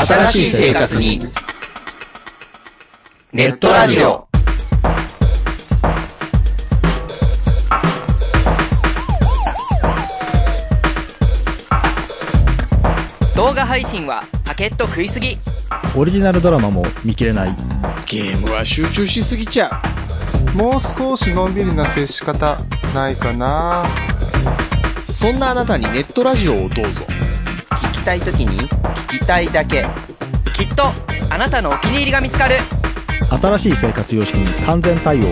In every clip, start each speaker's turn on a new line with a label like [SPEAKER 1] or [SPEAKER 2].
[SPEAKER 1] 新しい生活にネットラジオ。
[SPEAKER 2] 動画配信はパケット食いすぎ。
[SPEAKER 3] オリジナルドラマも見切れない。
[SPEAKER 4] ゲームは集中しすぎちゃ
[SPEAKER 5] う。もう少しのんびりな接し方ないかな。
[SPEAKER 4] そんなあなたにネットラジオをどうぞ。
[SPEAKER 1] 聞きたいときに聞きたいだけ。
[SPEAKER 2] きっとあなたのお気に入りが見つかる。
[SPEAKER 3] 新しい生活様式に完全対応。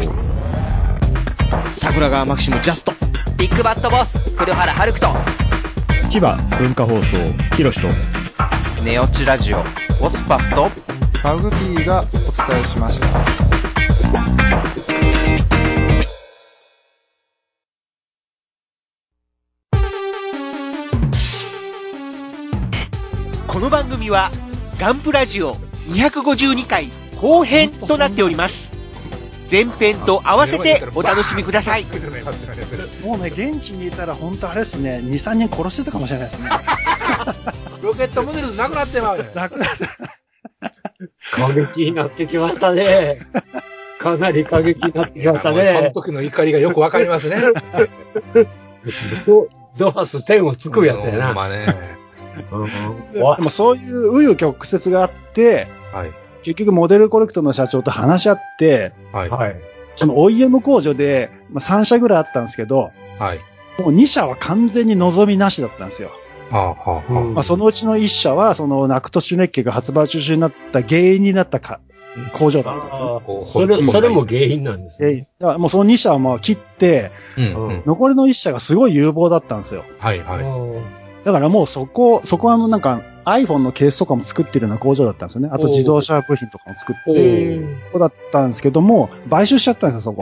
[SPEAKER 4] 桜川マキシムジャスト。
[SPEAKER 2] ビッグバットボス黒原遥人。
[SPEAKER 3] 千葉文化放送ひろしと
[SPEAKER 1] ネオチラジオオスパフと
[SPEAKER 5] マグピーがお伝えしました。
[SPEAKER 6] この番組はガンプラジオ252回後編となっております。前編と合わせてお楽しみください。
[SPEAKER 7] もうね、現地にいたら本当あれですね、2、3人殺してたかもしれないですね。
[SPEAKER 8] ロケットモデルなくなってまうね。
[SPEAKER 7] なくなった。
[SPEAKER 8] 過激になってきましたね。かなり過激になってきましたね。
[SPEAKER 9] その時の怒りがよくわかりますね。
[SPEAKER 8] ドハス10をつくやつやな。
[SPEAKER 9] まあね。
[SPEAKER 7] でもそういう紆余曲折があって、はい、結局モデルコレクトの社長と話し合って、はい、その OEM 工場で、3社ぐらいあったんですけど、はい、もう2社は完全に望みなしだったんですよ。そのうちの1社は、そのナクトシュネッケが発売中止になった原因になった工場だったんですよ。
[SPEAKER 8] それも原因なんですね。
[SPEAKER 7] だからもうその2社はもう切って、残りの1社がすごい有望だったんですよ。だからもうそこはなんか iPhone のケースとかも作ってるような工場だったんですよね。あと自動車部品とかも作ってるそうだったんですけども、買収しちゃったんですよ、そこ。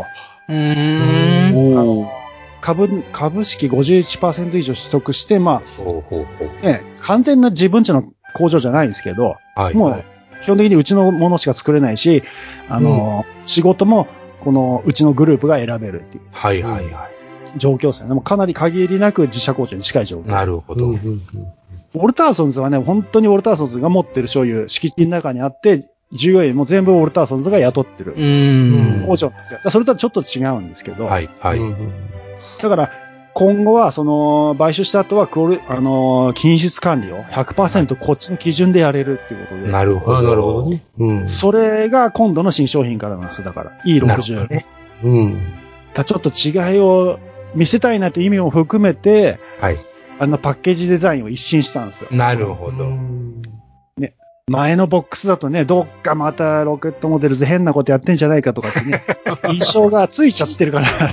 [SPEAKER 7] 株式 51% 以上取得して、完全な自分家の工場じゃないんですけど、もう基本的にうちのものしか作れないし、仕事もこのうちのグループが選べるっていう。状況ですよね。もうかなり限りなく自社工場に近い状況。
[SPEAKER 9] なるほど。
[SPEAKER 7] ウォルターソンズはね、本当にウォルターソンズが持ってる醤油、敷地の中にあって、従業員も全部ウォルターソンズが雇ってる工場なんですよ。それとはちょっと違うんですけど。だから、今後は、その、買収した後は、品質管理を 100% こっちの基準でやれるっていうことで。
[SPEAKER 9] なるほど
[SPEAKER 7] ね。それが今度の新商品からなんですよ。だから、E60。ちょっと違いを見せたいなという意味も含めて、パッケージデザインを一新したんですよ。
[SPEAKER 9] なるほど。
[SPEAKER 7] ね。前のボックスだとね、どっかまたロケットモデルズ変なことやってんじゃないかとかってね、印象がついちゃってるから。
[SPEAKER 9] な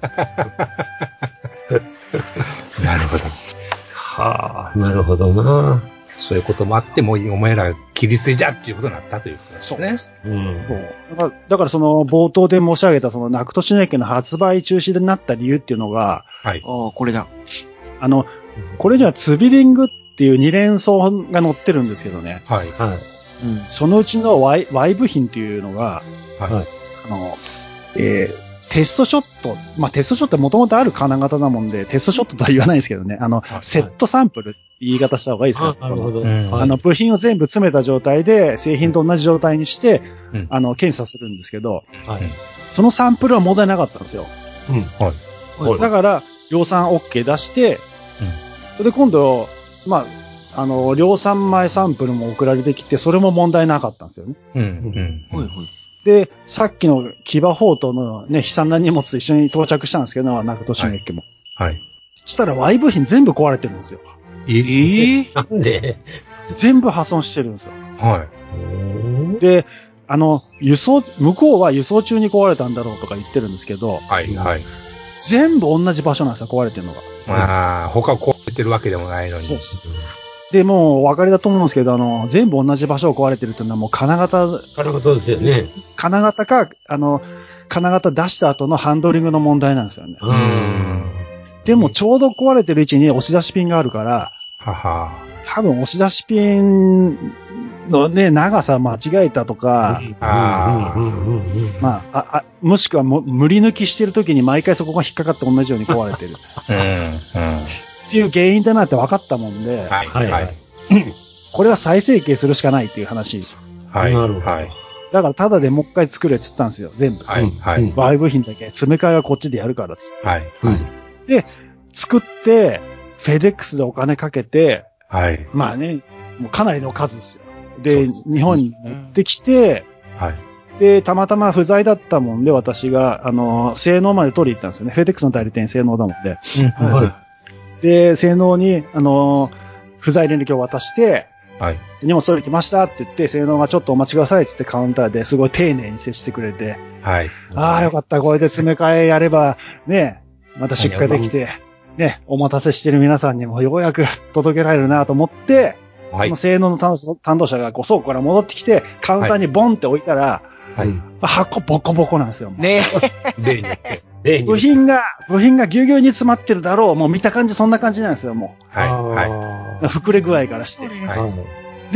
[SPEAKER 9] るほど。
[SPEAKER 8] はあ、なるほどな。
[SPEAKER 9] そういうこともあって、もうお前ら切り捨てじゃっていうことになったということですね。
[SPEAKER 7] だからその冒頭で申し上げたそのナクトシュネッケの発売中止になった理由っていうのが、
[SPEAKER 4] これだ。
[SPEAKER 7] これにはツビリングっていう2連装が載ってるんですけどね。そのうちの Y 部品っていうのが、テストショット。テストショットはもともとある金型なもんで、テストショットとは言わないですけどね。セットサンプルって言い方した方がいいですよ。
[SPEAKER 8] なるほど。
[SPEAKER 7] 部品を全部詰めた状態で、製品と同じ状態にして、検査するんですけど、そのサンプルは問題なかったんですよ。だから、量産 OK 出して、それで今度、量産前サンプルも送られてきて、それも問題なかったんですよね。で、さっきの騎馬砲塔のね、悲惨な荷物と一緒に到着したんですけど、ナクトシュネッケも。したら Y 部品全部壊れてるんですよ。
[SPEAKER 8] なんで
[SPEAKER 7] 全部破損してるんですよ。で、向こうは輸送中に壊れたんだろうとか言ってるんですけど、全部同じ場所なんですよ、壊れてるのが。
[SPEAKER 9] 他壊れてるわけでもないのに。
[SPEAKER 7] で、もうお分かりだと思うんですけど、全部同じ場所を壊れてるっていうのはもう金型ですよね。金型か、金型出した後のハンドリングの問題なんですよね。でもちょうど壊れてる位置に押し出しピンがあるから、多分押し出しピンのね、長さ間違えたとか、もしくは無理抜きしてる時に毎回そこが引っかかって同じように壊れてる。っていう原因だなって分かったもんで、 これは再生形するしかないっていう話。
[SPEAKER 9] はい。
[SPEAKER 8] なるほど。
[SPEAKER 9] はい。
[SPEAKER 7] だからただでもう一回作れって言ったんですよ、全部。
[SPEAKER 9] はい。はい。
[SPEAKER 7] バイ部品だけ、詰め替えはこっちでやるからっつって。
[SPEAKER 9] はい。
[SPEAKER 7] で、作って、フェデックスでお金かけて、
[SPEAKER 9] はい。
[SPEAKER 7] まあね、もうかなりの数ですよ。で、日本に持ってきて、
[SPEAKER 9] はい。
[SPEAKER 7] で、たまたま不在だったもんで、私が、性能まで取り行ったんですよね。フェデックスの代理店性能だもんで。
[SPEAKER 8] はい。
[SPEAKER 7] で、性能に、不在連絡を渡して、
[SPEAKER 9] はい。
[SPEAKER 7] 荷物取り来ましたって言って、性能がちょっとお待ちくださいって言ってカウンターですごい丁寧に接してくれて、
[SPEAKER 9] はい。
[SPEAKER 7] ああ、よかった。これで詰め替えやれば、ね、また出荷できて、ね、お待たせしてる皆さんにもようやく届けられるなと思って、
[SPEAKER 9] はい。
[SPEAKER 7] この性能の担当者が倉庫から戻ってきて、カウンターにボンって置いたら、
[SPEAKER 9] はい。
[SPEAKER 7] 箱ボコボコなんですよ。
[SPEAKER 6] ね
[SPEAKER 9] 例によって。
[SPEAKER 7] 部品がぎゅうぎゅうに詰まってるだろう。もう見た感じそんな感じなんですよ、も
[SPEAKER 9] う。はい。は
[SPEAKER 7] い。膨れ具合からして。
[SPEAKER 9] はい。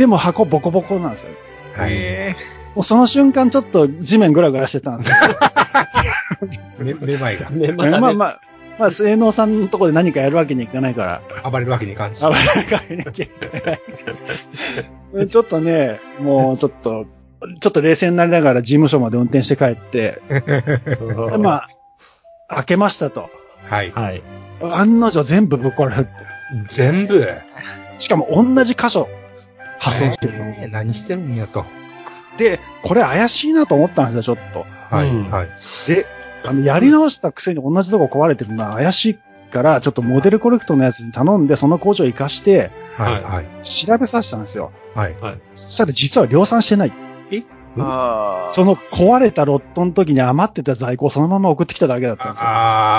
[SPEAKER 7] でも箱ボコボコなんですよ。
[SPEAKER 9] はい。
[SPEAKER 7] もうその瞬間ちょっと地面グラグラしてたんですよ。
[SPEAKER 9] めまいが。
[SPEAKER 7] まあ、性能さんのとこで何かやるわけにいかないから。
[SPEAKER 9] 暴れるわけにいかんし。
[SPEAKER 7] 暴れるわけにいかない。ちょっとね、もうちょっと冷静になりながら事務所まで運転して帰って、まあ、開けましたと。
[SPEAKER 9] はい。
[SPEAKER 8] はい。
[SPEAKER 7] 案の定全部ぶっ壊れるって。
[SPEAKER 9] 全部
[SPEAKER 7] しかも同じ箇所、破損してるの。
[SPEAKER 9] 何してるんやと。
[SPEAKER 7] で、これ怪しいなと思ったんですよ、ちょっと。
[SPEAKER 9] はい、はい。
[SPEAKER 7] で、やり直したくせに同じとこ壊れてるのは怪しいから、ちょっとモデルコレクトのやつに頼んで、その工場を活かして、
[SPEAKER 9] はい、はい。
[SPEAKER 7] 調べさせたんですよ。
[SPEAKER 9] はい、はい。
[SPEAKER 7] そしたら実は量産してない。その壊れたロットの時に余ってた在庫をそのまま送ってきただけだったんですよ。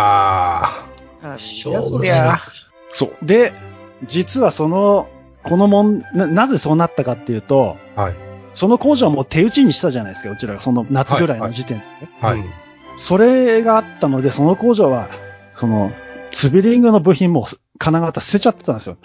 [SPEAKER 6] そりゃ。
[SPEAKER 7] そう。で、実はなぜそうなったかっていうと、
[SPEAKER 9] はい。
[SPEAKER 7] その工場はもう手打ちにしたじゃないですか、うちらがその夏ぐらいの時点で、ね。
[SPEAKER 9] はい。はい。
[SPEAKER 7] それがあったので、その工場は、ツビリングの部品も金型捨てちゃってたんですよ。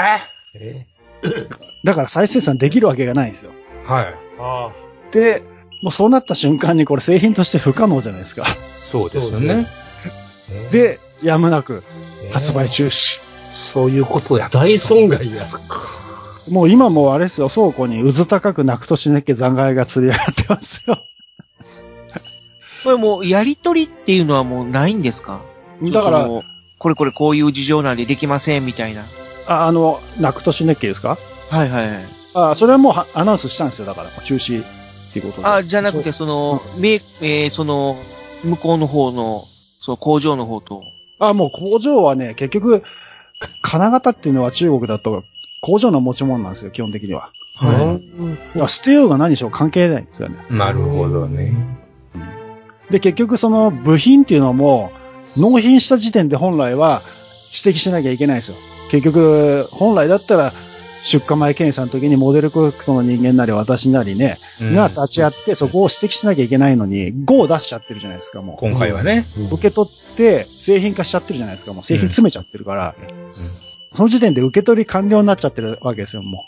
[SPEAKER 7] だから再生産できるわけがないんですよ。
[SPEAKER 9] はい。
[SPEAKER 7] で、もうそうなった瞬間にこれ製品として不可能じゃないですか。
[SPEAKER 9] そうですよね。
[SPEAKER 7] で、やむなく発売中止。
[SPEAKER 9] そういうことや。
[SPEAKER 8] 大損害や。
[SPEAKER 7] もう今もあれですよ、倉庫に渦高く泣くとしなきゃ残骸が釣り上がってますよ。
[SPEAKER 6] これもうやりとりっていうのはもうないんですか？
[SPEAKER 7] だから、
[SPEAKER 6] こういう事情なんでできませんみたいな。
[SPEAKER 7] 泣くとしなきゃですか？
[SPEAKER 6] はいはいはい。
[SPEAKER 7] それはもうアナウンスしたんですよ、だから。中止っていうことで。
[SPEAKER 6] じゃなくて、向こうの方の、工場の方と。
[SPEAKER 7] もう工場はね、結局、金型っていうのは中国だと工場の持ち物なんですよ、基本的には。
[SPEAKER 8] はい。
[SPEAKER 7] 捨てようが何しよう関係ないんですよね。
[SPEAKER 9] なるほどね。
[SPEAKER 7] で、結局その部品っていうのも、納品した時点で本来は指摘しなきゃいけないんですよ。結局、本来だったら、出荷前検査の時にモデルコレクトの人間なり私なりね、が立ち会ってそこを指摘しなきゃいけないのに、5を出しちゃってるじゃないですか、もう。
[SPEAKER 9] 今回はね。
[SPEAKER 7] 受け取って製品化しちゃってるじゃないですか、もう製品詰めちゃってるから、その時点で受け取り完了になっちゃってるわけですよ、も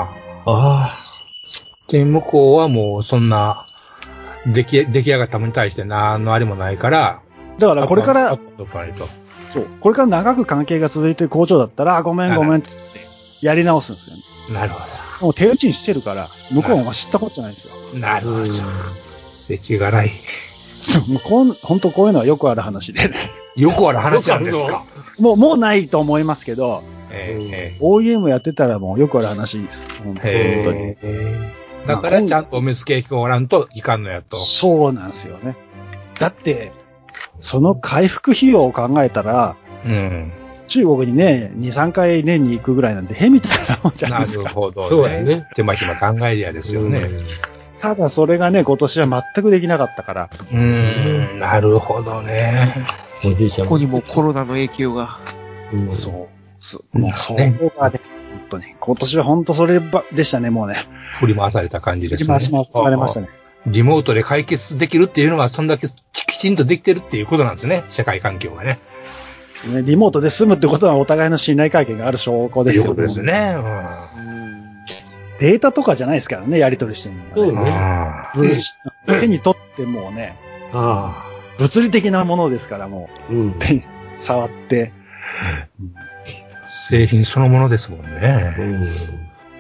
[SPEAKER 9] う。で、向こうはもうそんな、出来上がったものに対して何のあれもないから、
[SPEAKER 7] だからこれから、これから長く関係が続いてる工場だったら、ごめんっつってやり直すんですよね。
[SPEAKER 9] なるほど。
[SPEAKER 7] もう手打ちにしてるから、向こうは知ったことじゃないですよ。
[SPEAKER 9] なるほど。世知辛い。
[SPEAKER 7] そう、本当こういうのはよくある話でね。
[SPEAKER 9] よくある話なんですか？
[SPEAKER 7] もうないと思いますけど、OEM やってたらもうよくある話です。本当に。
[SPEAKER 9] だからちゃんとお目付けおらんといかんのやと。
[SPEAKER 7] そうなんですよね。だって、その回復費用を考えたら、中国にね、2、3回年に行くぐらいなんで、みたいなもんじゃないですか。
[SPEAKER 9] なるほどね。
[SPEAKER 8] そうやね。
[SPEAKER 9] 手間暇考えりゃですよね。
[SPEAKER 7] ただそれがね、今年は全くできなかったから。
[SPEAKER 9] なるほどね。
[SPEAKER 6] ここにもコロナの影響が。
[SPEAKER 7] そう。もうそうがね、本当に。今年は本当それでしたね、もうね。
[SPEAKER 9] 振り回された感じですね。
[SPEAKER 7] 振り回されましたね。
[SPEAKER 9] リモートで解決できるっていうのは、そんだけきちんとできてるっていうことなんですね。社会環境がね。
[SPEAKER 7] リモートで済むってことはお互いの信頼関係がある証拠ですよね。
[SPEAKER 9] そうですね。
[SPEAKER 7] データとかじゃないですからね、やり取りしてるのはね。手に取ってもうね、物理的なものですから、もう、手に触って。
[SPEAKER 9] 製品そのものですもんね。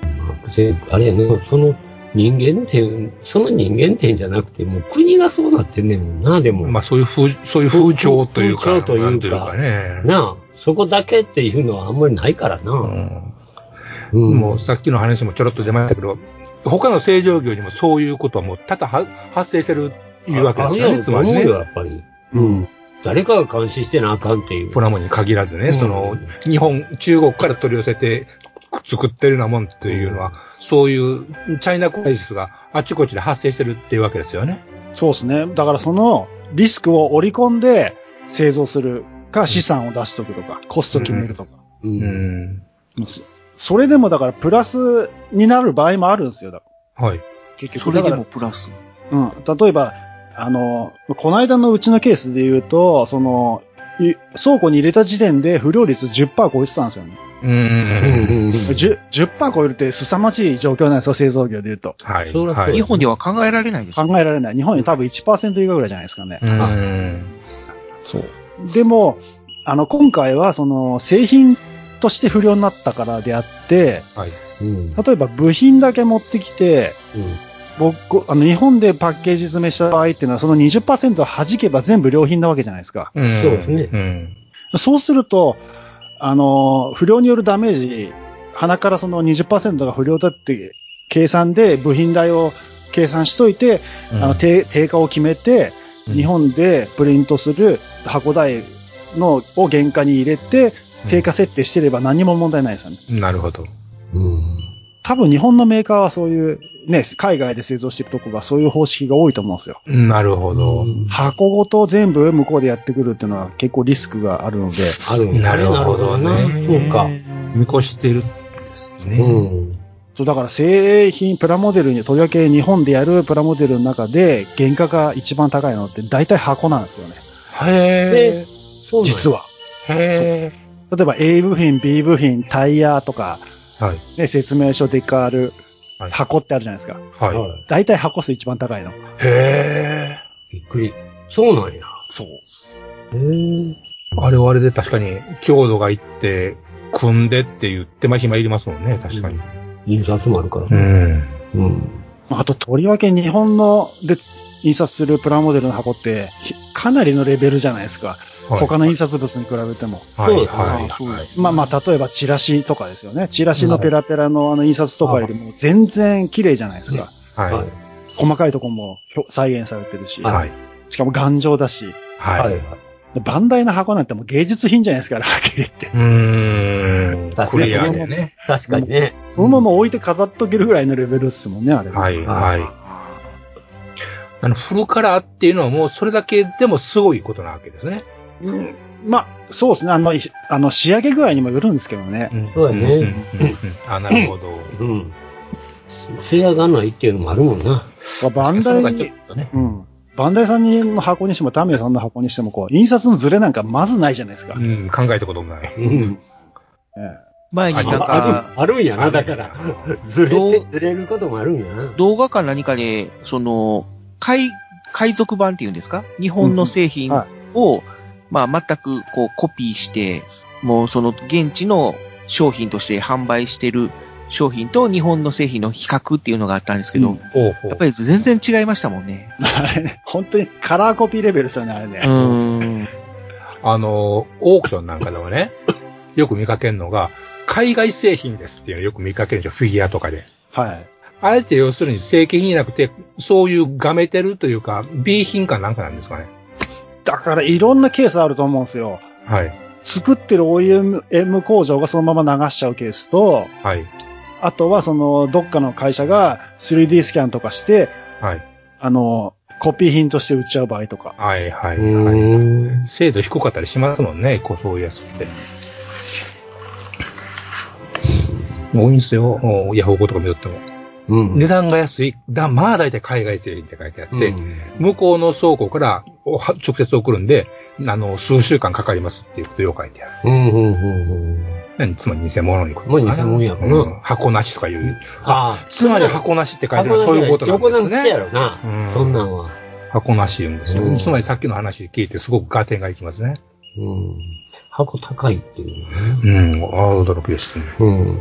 [SPEAKER 8] あれやね、その人間点じゃなくて、もう国がそうなってんねんな、でも。
[SPEAKER 9] まあそういう風潮というか、
[SPEAKER 8] 風潮というかね。なあ、そこだけっていうのはあんまりないからな。
[SPEAKER 9] もうさっきの話もちょろっと出ましたけど、他の製造業にもそういうことはもう多々発生してるいうわけですよね、つまりね。
[SPEAKER 8] やっぱり。誰かが監視してなあかんっていう。
[SPEAKER 9] プラモに限らずね、中国から取り寄せて作ってるようなもんっていうのは、そういうチャイナクライシスがあちこちで発生してるっていうわけですよね。
[SPEAKER 7] そうですね。だからそのリスクを織り込んで製造するか、資産を出しとくとか、コスト決めるとか。それでもだからプラスになる場合もあるんですよ。
[SPEAKER 9] はい。
[SPEAKER 6] 結局。それでもプラス。
[SPEAKER 7] 例えば、この間のうちのケースで言うと、倉庫に入れた時点で不良率 10% 超えてたんですよね。10% 超えるって凄まじい状況なんですよ、製造業で言うと。
[SPEAKER 6] はい。日本では考えられないです。
[SPEAKER 7] 考えられない。日本に多分 1% 以下ぐらいじゃないですかね。そう。でも、今回は製品として不良になったからであって、例えば部品だけ持ってきて、日本でパッケージ詰めした場合っていうのはその 20% 弾けば全部良品なわけじゃないですか。
[SPEAKER 8] そうですね。
[SPEAKER 7] そうすると、不良によるダメージ、鼻からその 20% が不良だって計算で部品代を計算しといて、定価を決めて、日本でプリントする箱代を原価に入れて、定価設定してれば何も問題ないですよね。
[SPEAKER 9] なるほど。
[SPEAKER 7] 多分日本のメーカーはそういう、ね、海外で製造してるとこがそういう方式が多いと思うんですよ。
[SPEAKER 9] なるほど。
[SPEAKER 7] 箱ごと全部向こうでやってくるっていうのは結構リスクがあるので。
[SPEAKER 9] なるほどね。
[SPEAKER 8] そうか。
[SPEAKER 9] 見越してるんですね。
[SPEAKER 7] そう、だから製品、プラモデルに、とりわけ日本でやるプラモデルの中で原価が一番高いのって大体箱なんですよね。
[SPEAKER 8] へぇー。
[SPEAKER 7] 実は。
[SPEAKER 8] へ
[SPEAKER 7] ぇー。例えば A 部品、B 部品、タイヤとか、
[SPEAKER 9] はい。
[SPEAKER 7] ね、説明書デカール、箱ってあるじゃないですか。
[SPEAKER 9] はい。
[SPEAKER 7] 大体箱数一番高いの。
[SPEAKER 9] へ
[SPEAKER 8] ぇー。びっくり。そうなんや。
[SPEAKER 7] そう。
[SPEAKER 9] あれはあれで確かに、強度がいって、組んでっていう手間暇いりますもんね、確かに。
[SPEAKER 8] 印刷もあるから
[SPEAKER 9] ね。
[SPEAKER 7] あと、とりわけ日本で印刷するプラモデルの箱って、かなりのレベルじゃないですか。他の印刷物に比べても。まあ、例えばチラシとかですよね。チラシのペラペラの印刷とかよりも全然綺麗じゃないですか。
[SPEAKER 9] はい。
[SPEAKER 7] 細かいところも再現されてるし。はい。しかも頑丈だし。
[SPEAKER 9] はい。
[SPEAKER 7] バンダイの箱なんてもう芸術品じゃないですか、はっきり言って。
[SPEAKER 8] クリアでね。確かにね。
[SPEAKER 7] そのまま置いて飾っとけるぐらいのレベルですもんね、あれ。
[SPEAKER 9] はい、はい。フルカラーっていうのはもうそれだけでもすごいことなわけですね。
[SPEAKER 7] まあ、そうですね。仕上げ具合にもよるんですけどね。
[SPEAKER 8] そうだね。
[SPEAKER 9] なるほど。
[SPEAKER 8] 仕上がないっていうのもあるもんな。
[SPEAKER 7] バンダイ、バンダイさんの箱にしてもタミヤさんの箱にしても印刷のズレなんかまずないじゃないですか。
[SPEAKER 9] 考えたこともない。
[SPEAKER 6] 前になんか、
[SPEAKER 8] あるんやな、だから。ずれることもあるんやな。
[SPEAKER 6] 動画か何かで、海賊版っていうんですか？日本の製品を、まあ全くコピーして、もうその現地の商品として販売してる商品と日本の製品の比較っていうのがあったんですけど、やっぱり全然違いましたもんね。
[SPEAKER 7] 本当にカラーコピーレベルですよね、あれね。
[SPEAKER 9] オークションなんかでもね、よく見かけるのが、海外製品ですっていうのをよく見かけるんですよ、フィギュアとかで。
[SPEAKER 7] はい。
[SPEAKER 9] あえて要するに正規品じゃなくて、そういうがめてるというか、B 品かなんかなんですかね。
[SPEAKER 7] だからいろんなケースあると思うんですよ。
[SPEAKER 9] はい。
[SPEAKER 7] 作ってる OEM 工場がそのまま流しちゃうケースと、
[SPEAKER 9] はい。
[SPEAKER 7] あとはどっかの会社が 3D スキャンとかして、
[SPEAKER 9] はい。
[SPEAKER 7] コピー品として売っちゃう場合とか。
[SPEAKER 9] はいはいはい。精度低かったりしますもんね、そういうやつって。多いんですよ、ヤフオクとか見とっても。値段が安い。まあ大体海外製品って書いてあって、向こうの倉庫から直接送るんで、数週間かかりますっていうことを書いてある。つまり偽物にことですかね。
[SPEAKER 8] 偽物やろな。
[SPEAKER 9] 箱なしとかいう。つまり箱なしって書いてあるそういうことなんですね。
[SPEAKER 8] 横なんやろな。そんなんは。
[SPEAKER 9] 箱なし言うんですよ。つまりさっきの話聞いてすごく合点がいきますね。
[SPEAKER 8] 箱高いっていうね。
[SPEAKER 9] 驚きですね。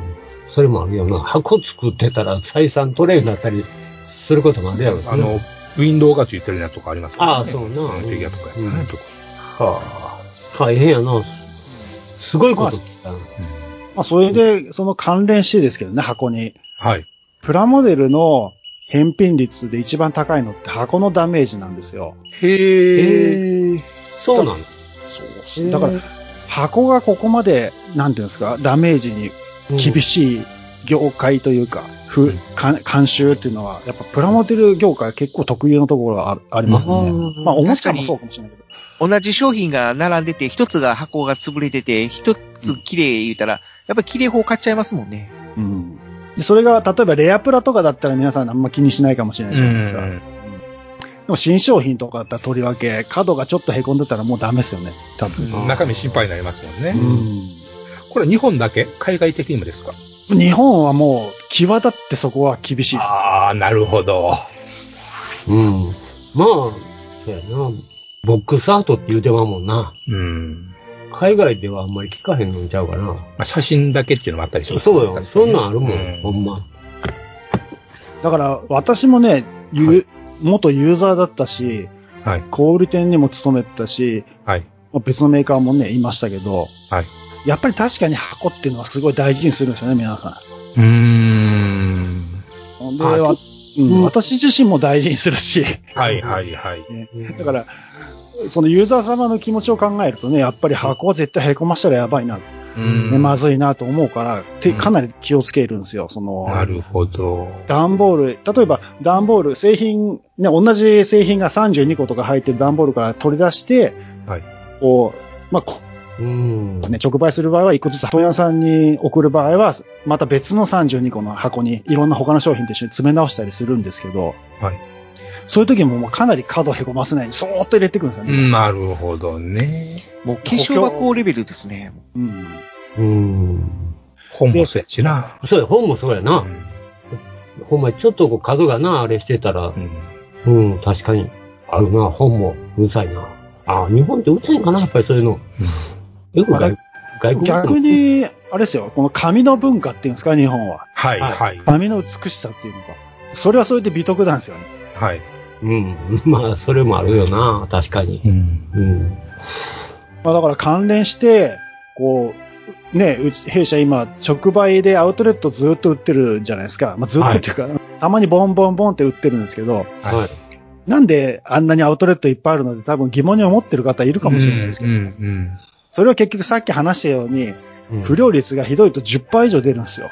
[SPEAKER 8] それもあるよな。箱作ってたら採算取れんだったりすることもあるやろ、ね。
[SPEAKER 9] ウィンドウがついてるやつとかありますからね。
[SPEAKER 8] そうな。
[SPEAKER 9] フィギュアとかやね。
[SPEAKER 8] はあ。大変やな。すごいこと聞いた。
[SPEAKER 7] まあ、それで、その関連してですけどね、箱に。
[SPEAKER 9] はい。
[SPEAKER 7] プラモデルの返品率で一番高いのって箱のダメージなんですよ。
[SPEAKER 8] へえ。そうなんだ。
[SPEAKER 7] そう。だから、箱がここまで、なんていうんですか、ダメージに厳しい業界というか、慣習っていうのは、やっぱプラモデル業界結構特有のところがありますね。まあ、おもちゃもそうかもしれないけど。
[SPEAKER 6] 同じ商品が並んでて、一つが箱が潰れてて、一つ綺麗言うたら、やっぱり綺麗法買っちゃいますもんね。
[SPEAKER 7] うん。それが、例えばレアプラとかだったら皆さんあんま気にしないかもしれないじゃないですか。でも新商品とかだったらとりわけ、角がちょっと凹んでたらもうダメですよね。多分。
[SPEAKER 9] 中身心配になりますもんね。これ日本だけ？海外的にもですか？
[SPEAKER 7] 日本はもう、際立ってそこは厳しいです。
[SPEAKER 9] ああ、なるほど。
[SPEAKER 8] うん。まあ、そうやな。ボックスアートって言うてまうもんな。海外ではあんまり聞かへんのんちゃうかな。
[SPEAKER 9] まあ、写真だけっていうのもあったりします、
[SPEAKER 8] ね。そうよ。そんなんあるもん、ほんま。
[SPEAKER 7] だから、私もね、元ユーザーだったし、小売店にも勤めてたし、別のメーカーもね、いましたけど、やっぱり確かに箱っていうのはすごい大事にするんですよね、皆さん。で、私自身も大事にするし。だから、そのユーザー様の気持ちを考えるとね、やっぱり箱は絶対凹ましたらやばいな。まずいなと思うから、かなり気をつけるんですよ。
[SPEAKER 9] なるほど。
[SPEAKER 7] 段ボール、例えば段ボール、製品、ね、同じ製品が32個とか入ってる段ボールから取り出して、こう、まあ、直売する場合は一個ずつ問屋さんに送る場合は、また別の32個の箱にいろんな他の商品と一緒に詰め直したりするんですけど、そういう時もかなり角をへこませないようにそーっと入れていくんですよね。
[SPEAKER 9] なるほどね。
[SPEAKER 6] もう化粧箱レベルですね。
[SPEAKER 9] 本もそうやしな。
[SPEAKER 8] そうや、本もそうやな。ほんまにちょっと角がな、あれしてたら、確かに。あるな、本もうるさいな。日本ってうるさいんかな、やっぱりそういうの。よく外国
[SPEAKER 7] 逆に、あれですよ、この紙の文化っていうんですか、日本は。紙の美しさっていうのが。それはそれで美徳なんですよね。
[SPEAKER 8] まあ、それもあるよな、確かに。
[SPEAKER 7] まあ、だから関連して、こう、ね、弊社今、直売でアウトレットずっと売ってるじゃないですか。まあ、ずっとっていうか、たまにボンボンボンって売ってるんですけど、なんであんなにアウトレットいっぱいあるので多分疑問に思ってる方いるかもしれないですけど、それは結局さっき話したように、不良率がひどいと 10% 以上出るんですよ。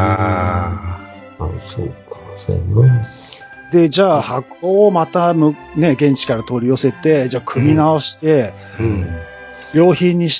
[SPEAKER 8] そうか、そうやな。
[SPEAKER 7] で、じゃあ箱をまたね、現地から取り寄せて、じゃあ組み直して、良品にして、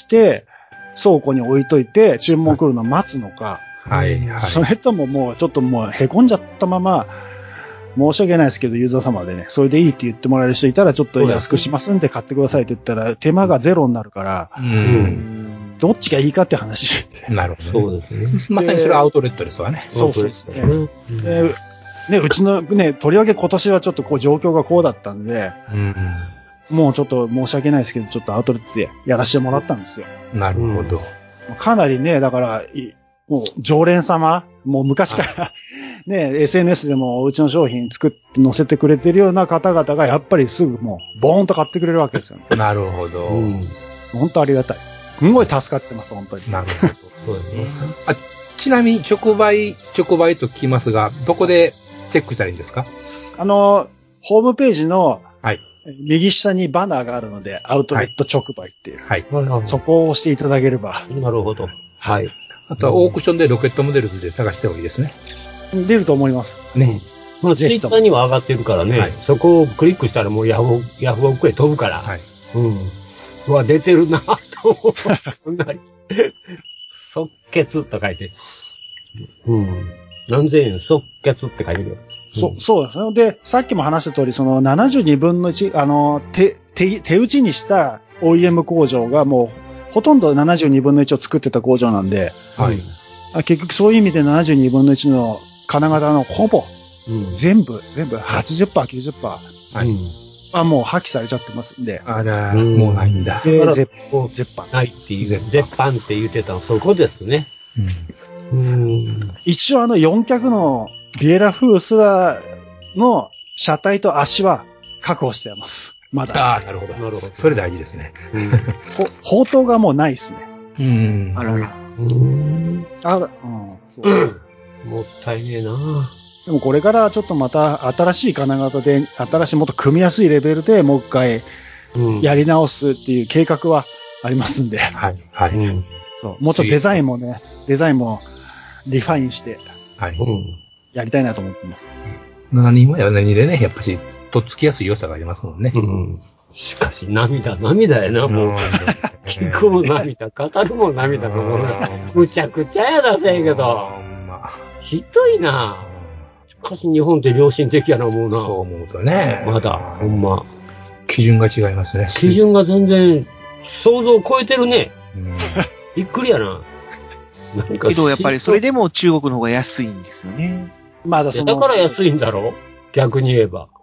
[SPEAKER 7] 倉庫に置いといて、注文来るのを待つのか、それとももうちょっともう凹んじゃったまま、申し訳ないですけど、ユーザー様でね、それでいいって言ってもらえる人いたら、ちょっと安くしますんで買ってくださいって言ったら、手間がゼロになるから、どっちがいいかって話。
[SPEAKER 9] なるほど。
[SPEAKER 8] そうですね。
[SPEAKER 9] まさにそれはアウトレットですわね。
[SPEAKER 7] そうですね。ね、うちのね、とりわけ今年はちょっとこう状況がこうだったんで、もうちょっと申し訳ないですけど、ちょっとアウトレットでやらせてもらったんですよ。
[SPEAKER 9] なるほど。
[SPEAKER 7] かなりね、だから、もう常連様、もう昔からね、SNS でもうちの商品作って載せてくれてるような方々がやっぱりすぐもうボーンと買ってくれるわけですよね。
[SPEAKER 9] なるほど。
[SPEAKER 7] 本当ありがたい。すごい助かってます、本当に。
[SPEAKER 9] なるほど。そうですね。ちなみに直売と聞きますが、どこでチェックしたらいいんですか？
[SPEAKER 7] ホームページの、右下にバナーがあるので、アウトレット直売っていう。そこを押していただければ。
[SPEAKER 8] なるほど。
[SPEAKER 9] あとはオークションでロケットモデルズで探してもいいですね。
[SPEAKER 7] 出ると思います。
[SPEAKER 8] ね。まあ、ツイッターには上がってるからね。そこをクリックしたらもうヤフオクへ飛ぶから。うわ、出てるなぁと思う。即決と書いて。何千円即決って書いてるよ。
[SPEAKER 7] そうですね。で、さっきも話した通り、その72分の1、手打ちにした OEM 工場がもう、ほとんど72分の1を作ってた工場なんで、結局そういう意味で72分の1の金型のほぼ、全部80%、90%、はもう破棄されちゃってますんで。
[SPEAKER 9] あら、もうないんだ。
[SPEAKER 7] 絶版。
[SPEAKER 8] ないっていう、絶版って言ってたの、そこですね。
[SPEAKER 7] 一応4脚のビエラフースラの車体と足は確保してます。まだ。
[SPEAKER 9] ああ、なるほど。なるほど。それ大事ですね。
[SPEAKER 7] 砲塔がもうないですね。
[SPEAKER 6] あらら。
[SPEAKER 7] そう
[SPEAKER 8] もったいねえな。
[SPEAKER 7] でもこれからちょっとまた新しい金型で、新しいもっと組みやすいレベルでもう一回やり直すっていう計画はありますんで。
[SPEAKER 9] はい、はい。
[SPEAKER 7] そう。もうちょっとデザインもリファインして、はい。やりたいなと思ってます。
[SPEAKER 9] 何もや何でね、やっぱし、とっつきやすい良さがありますもんね。
[SPEAKER 8] しかし、涙やな、もう。聞くも涙、語るも涙のものが。むちゃくちゃやな、せんけど。ひどいな。しかし、日本って良心的やな、思うな。
[SPEAKER 9] そう思うとね。
[SPEAKER 8] まだ、ほんま。
[SPEAKER 9] 基準が違いますね。
[SPEAKER 8] 基準が全然、想像を超えてるね。びっくりやな。
[SPEAKER 6] なんかけど、やっぱりそれでも中国の方が安いんですよね。
[SPEAKER 8] まだだから安いんだろう逆に言えば。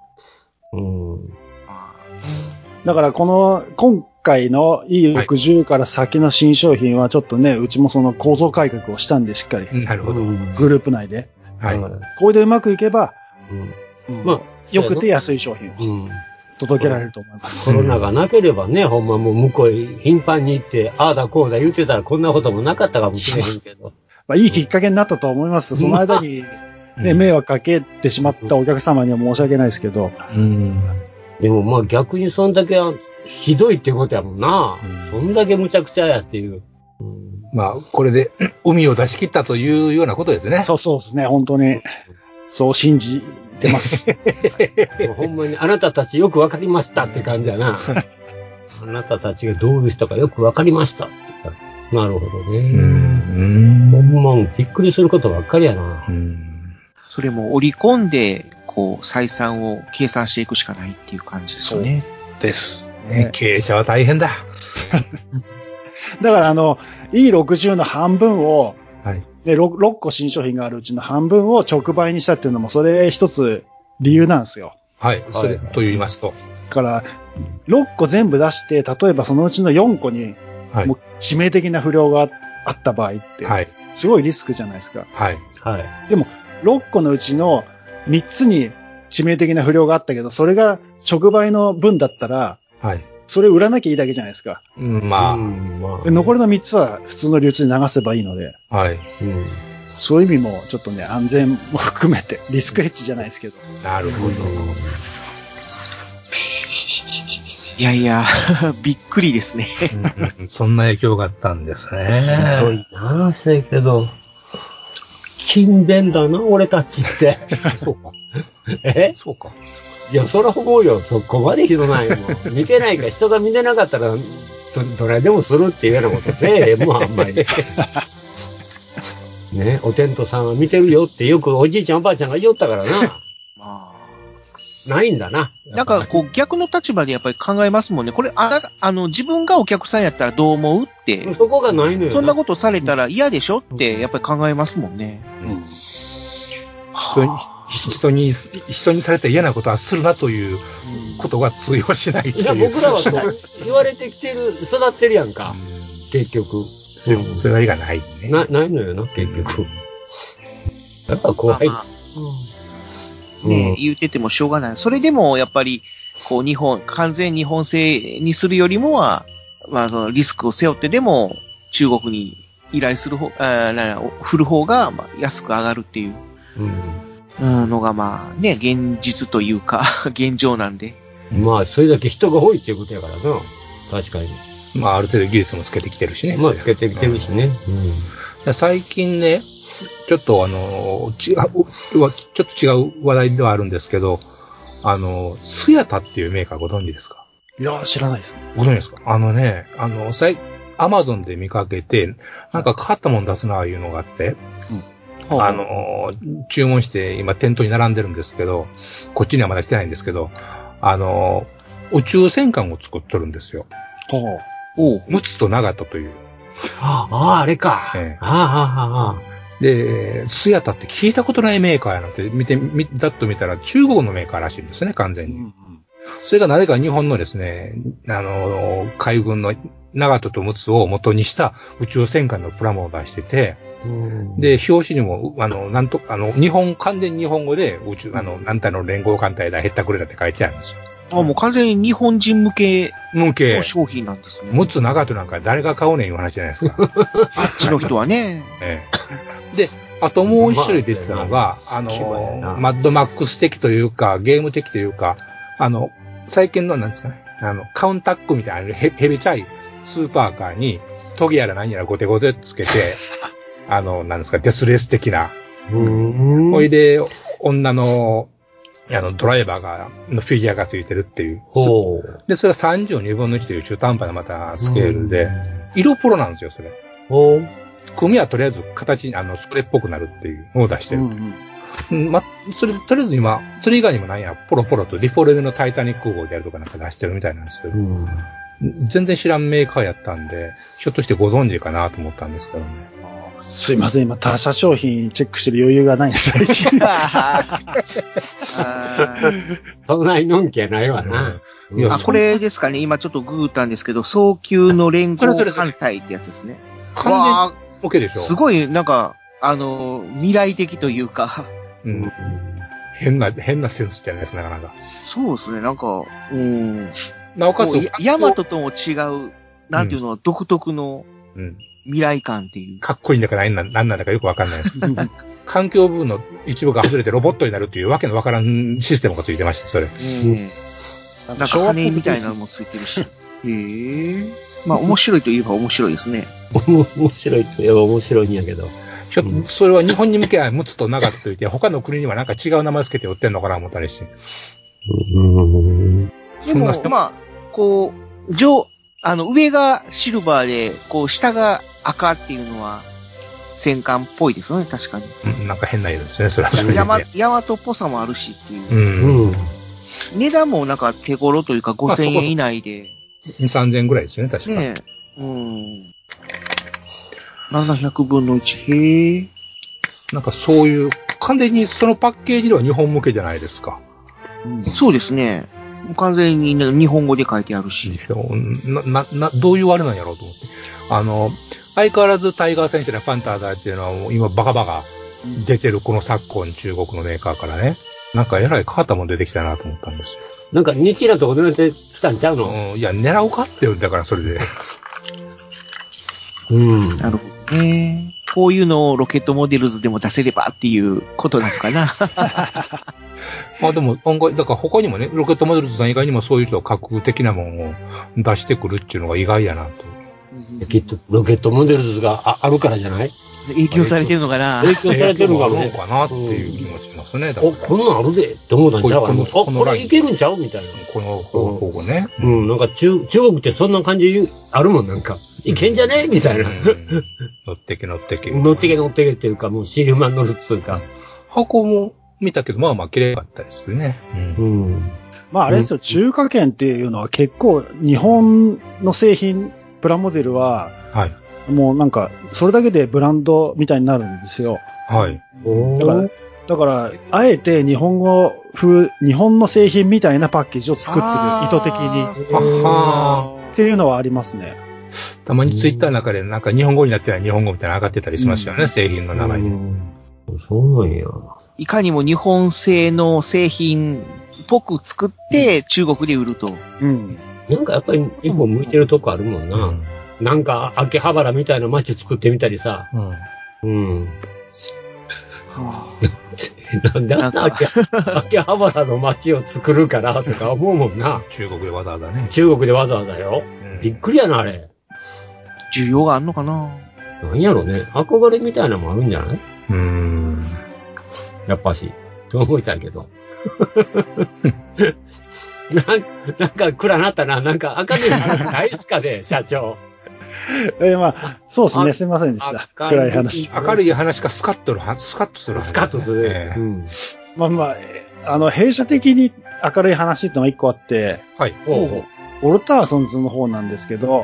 [SPEAKER 7] だから今回の E60 から先の新商品はちょっとね、うちもその構造改革をしたんでしっかり。
[SPEAKER 9] なるほど。
[SPEAKER 7] グループ内で。はい。これでうまくいけば、まあ、良くて安い商品を届けられると思います。
[SPEAKER 8] コロナがなければね、ほんまもう向こう頻繁に行って、ああだこうだ言ってたらこんなこともなかったかもしれへんけど。
[SPEAKER 7] まあ、いいきっかけになったと思います。その間に、ね、迷惑かけてしまったお客様には申し訳ないですけど。
[SPEAKER 8] でもまあ逆にそんだけひどいってことやもんな。そんだけ無茶苦茶やっていう。
[SPEAKER 9] まあこれで海を出し切ったというようなことですね。
[SPEAKER 7] そうですね。本当にそう信じてます。
[SPEAKER 8] ほんまにあなたたちよくわかりましたって感じやな。あなたたちがどういう人かよくわかりましたって言った。なるほどね。ほんまびっくりすることばっかりやな。
[SPEAKER 6] それも織り込んで、こう、採算を計算していくしかないっていう感じですよね。
[SPEAKER 9] そうです。経営者は大変だ。
[SPEAKER 7] だからE60 の半分を、で 6個新商品があるうちの半分を直売にしたっていうのも、それ一つ理由なんですよ。
[SPEAKER 9] はい。それと言いますと。
[SPEAKER 7] だから、6個全部出して、例えばそのうちの4個に、もう致命的な不良があった場合って、すごいリスクじゃないですか。
[SPEAKER 9] はい。
[SPEAKER 7] でも、6個のうちの3つに致命的な不良があったけど、それが直売の分だったら、それ売らなきゃいいだけじゃないですか。
[SPEAKER 9] まあ。
[SPEAKER 7] で残りの3つは普通の流通に流せばいいので、そういう意味もちょっとね、安全も含めて、リスクヘッジじゃないですけど。
[SPEAKER 9] なるほど。
[SPEAKER 6] いやいや、びっくりですね。
[SPEAKER 9] そんな影響があったんですね。
[SPEAKER 8] ひどいなぁ、せやけど。勤勉だな、俺たちって。
[SPEAKER 9] そうか。そうか。
[SPEAKER 8] いや、そら思うよ。そこまでひどないもん。見てないから、人が見てなかったら、どれでもするっていうようなことせえへんもん、あんまり。ね、おテントさんは見てるよってよくおじいちゃんおばあちゃんが言おったからな。ないんだな。
[SPEAKER 6] なんか、こう、逆の立場でやっぱり考えますもんね。これ、自分がお客さんやったらどう思うって。
[SPEAKER 8] そこがないのよ。
[SPEAKER 6] そんなことされたら嫌でしょって、やっぱり考えますもんね。
[SPEAKER 9] 人にされた嫌なことはするなということが通用しないという。
[SPEAKER 8] いや、僕らはそう言われてきてる、育ってるやんか。結局。
[SPEAKER 9] それがないね。
[SPEAKER 8] ないのよな、結局。やっぱ後輩。
[SPEAKER 6] ね、言うててもしょうがない。それでも、やっぱり、こう、完全日本製にするよりもは、まあ、そのリスクを背負ってでも、中国に依頼する振る方が、まあ、安く上がるっていう、のが、まあ、ね、現実というか、現状なんで。
[SPEAKER 8] まあ、それだけ人が多いっていうことやからな。確かに。
[SPEAKER 9] まあ、ある程度技術もつけてきてるしね。
[SPEAKER 8] まあ、つけてきてるしね。
[SPEAKER 9] 最近ね、ちょっとちょっと違う話題ではあるんですけど、スヤタっていうメーカーご存知ですか？
[SPEAKER 7] いや、知らないですね。
[SPEAKER 9] ご存知ですか？アマゾンで見かけて、なんか変わったもん出すな、いうのがあって、注文して今店頭に並んでるんですけど、こっちにはまだ来てないんですけど、宇宙戦艦を作っとるんですよ。陸奥と長門という。
[SPEAKER 8] あれか。
[SPEAKER 9] で、スヤタって聞いたことないメーカーやなってざっと見たら中国のメーカーらしいんですね、完全に。それがなぜか日本のですね、海軍の長門と陸奥を元にした宇宙戦艦のプラモを出してて、 で、表紙にも、完全に日本語で、なんたの連合艦隊だ、へったくれだって書いてあるんですよ。
[SPEAKER 6] もう完全に日本人向けの商品なんですね。
[SPEAKER 9] 持つ長となんか誰が買うねんいう話じゃないですか。
[SPEAKER 6] あっちの人はね。
[SPEAKER 9] で、あともう一種類出てたのが、マッドマックス的というか、ゲーム的というか、最近のなんですかね、カウンタックみたいな、へべちゃいスーパーカーに、トゲやら何やらゴテゴテつけて、なんですか、デスレース的な。ほいで、女の、ドライバーのフィギュアがついてるっていう。で、それが32分の1という中途半端なまたスケールで、色プロなんですよ、それ。組はとりあえず形、それっぽくなるっていうのを出してる。それで、とりあえず今、それ以外にもなんや、ポロポロとリフォルメのタイタニック号でやるとかなんか出してるみたいなんですけど、全然知らんメーカーやったんで、ひょっとしてご存知かなと思ったんですけどね。
[SPEAKER 7] すいません、今他社商品チェックしてる余裕がないんです。
[SPEAKER 8] そんなにのんきやないわな。
[SPEAKER 6] これですかね、今ちょっとググったんですけど、早急の連合艦隊ってやつですね。
[SPEAKER 9] 完全に OK でしょ。
[SPEAKER 6] すごい、なんか、未来的というか。
[SPEAKER 9] 変なセンスじゃないですか、なかなか。
[SPEAKER 6] そうですね、なんか、
[SPEAKER 9] なおかつ、
[SPEAKER 6] ヤマトとも違う、なんていうの、独特の未来感っていう。
[SPEAKER 9] かっこいいんだか何なんだかよくわかんないです。環境部の一部が外れてロボットになるっていうわけのわからんシステムがついてました、それ。
[SPEAKER 6] なんか羽みたいなのもついてるし。まあ面白いといえば面白いですね。
[SPEAKER 8] 面白いといえば面白いんやけど。
[SPEAKER 9] それは日本に向けはムツと長と言って、他の国にはなんか違う名前つけて売ってんのかな思ったりして。
[SPEAKER 6] でも、まあ、こう、上がシルバーで、こう、下が赤っていうのは、戦艦っぽいですよね、確かに。
[SPEAKER 9] なんか変な色ですね、それは。
[SPEAKER 6] ヤマトっぽさもあるしっていう。値段もなんか手頃というか5000円以内で。
[SPEAKER 9] 2、3000円ぐらいですよね、確かに。ね
[SPEAKER 6] 700分の1。へえ。
[SPEAKER 9] なんかそういう、完全にそのパッケージでは日本向けじゃないですか。
[SPEAKER 6] そうですね。完全に日本語で書いてあるし。
[SPEAKER 9] どういうあれなんやろうと思って。相変わらずタイガー戦車のパンターだっていうのはもう今バカバカ出てるこの昨今中国のメーカーからね。なんかえらい変わったもん出てきたなと思ったんですよ。
[SPEAKER 8] なんかニッチなとこ出てきたんちゃうの？
[SPEAKER 9] いや、狙おうかって言うんだからそれで。
[SPEAKER 6] なるほどね。こういうのをロケットモデルズでも出せればっていうことなのかな。
[SPEAKER 9] まあでも、だから他にもね、ロケットモデルズさん以外にもそういう人は架空的なものを出してくるっていうのが意外やなと。
[SPEAKER 8] きっと、ロケットモデルズがあるからじゃない？
[SPEAKER 6] 影響されてるのかな？
[SPEAKER 8] 影響されてるの
[SPEAKER 9] かなっていう気もしますね。
[SPEAKER 8] こんなんあるでって思ったんちゃうかな。これいけるんちゃうみたいな。
[SPEAKER 9] この方法ね。
[SPEAKER 8] なんか中国ってそんな感じあるもん、なんか。いけんじゃねみたいな。
[SPEAKER 9] 乗ってけ。乗ってけ
[SPEAKER 8] っていうか、もうシルマン乗るっていうか。
[SPEAKER 9] 箱も見たけど、まあまあ綺麗かったですね。
[SPEAKER 7] まああれですよ、中華圏っていうのは結構日本の製品、プラモデルは、もうなんか、それだけでブランドみたいになるんですよ。だから、あえて日本の製品みたいなパッケージを作ってる、意図的に。っていうのはありますね。
[SPEAKER 9] たまにツイッターの中でなんか日本語になってない日本語みたいなの上がってたりしますよね、製品の名前で。
[SPEAKER 8] そうなんや。
[SPEAKER 6] いかにも日本製の製品っぽく作って中国で売ると。
[SPEAKER 8] なんかやっぱり日本向いてるとこあるもんな。なんか秋葉原みたいな街作ってみたりさ。なんであんな秋葉原の街を作るからとか思うもんな。
[SPEAKER 9] 中国でわざわざね。
[SPEAKER 8] 中国でわざわざよ。びっくりやな、あれ。
[SPEAKER 6] 需要があんのかな？
[SPEAKER 8] なんやろね。憧れみたいなのもあるんじゃない？やっぱし。と思いたいけど。なんか暗なったな。なんか明るい話ないっすかね、社長。
[SPEAKER 7] まあ、そうですね。すいませんでした。暗い話。
[SPEAKER 9] 明るい話かスカッとする話。
[SPEAKER 8] スカッとする。
[SPEAKER 7] まあ、弊社的に明るい話ってのが一個あって、オルターソンズの方なんですけど、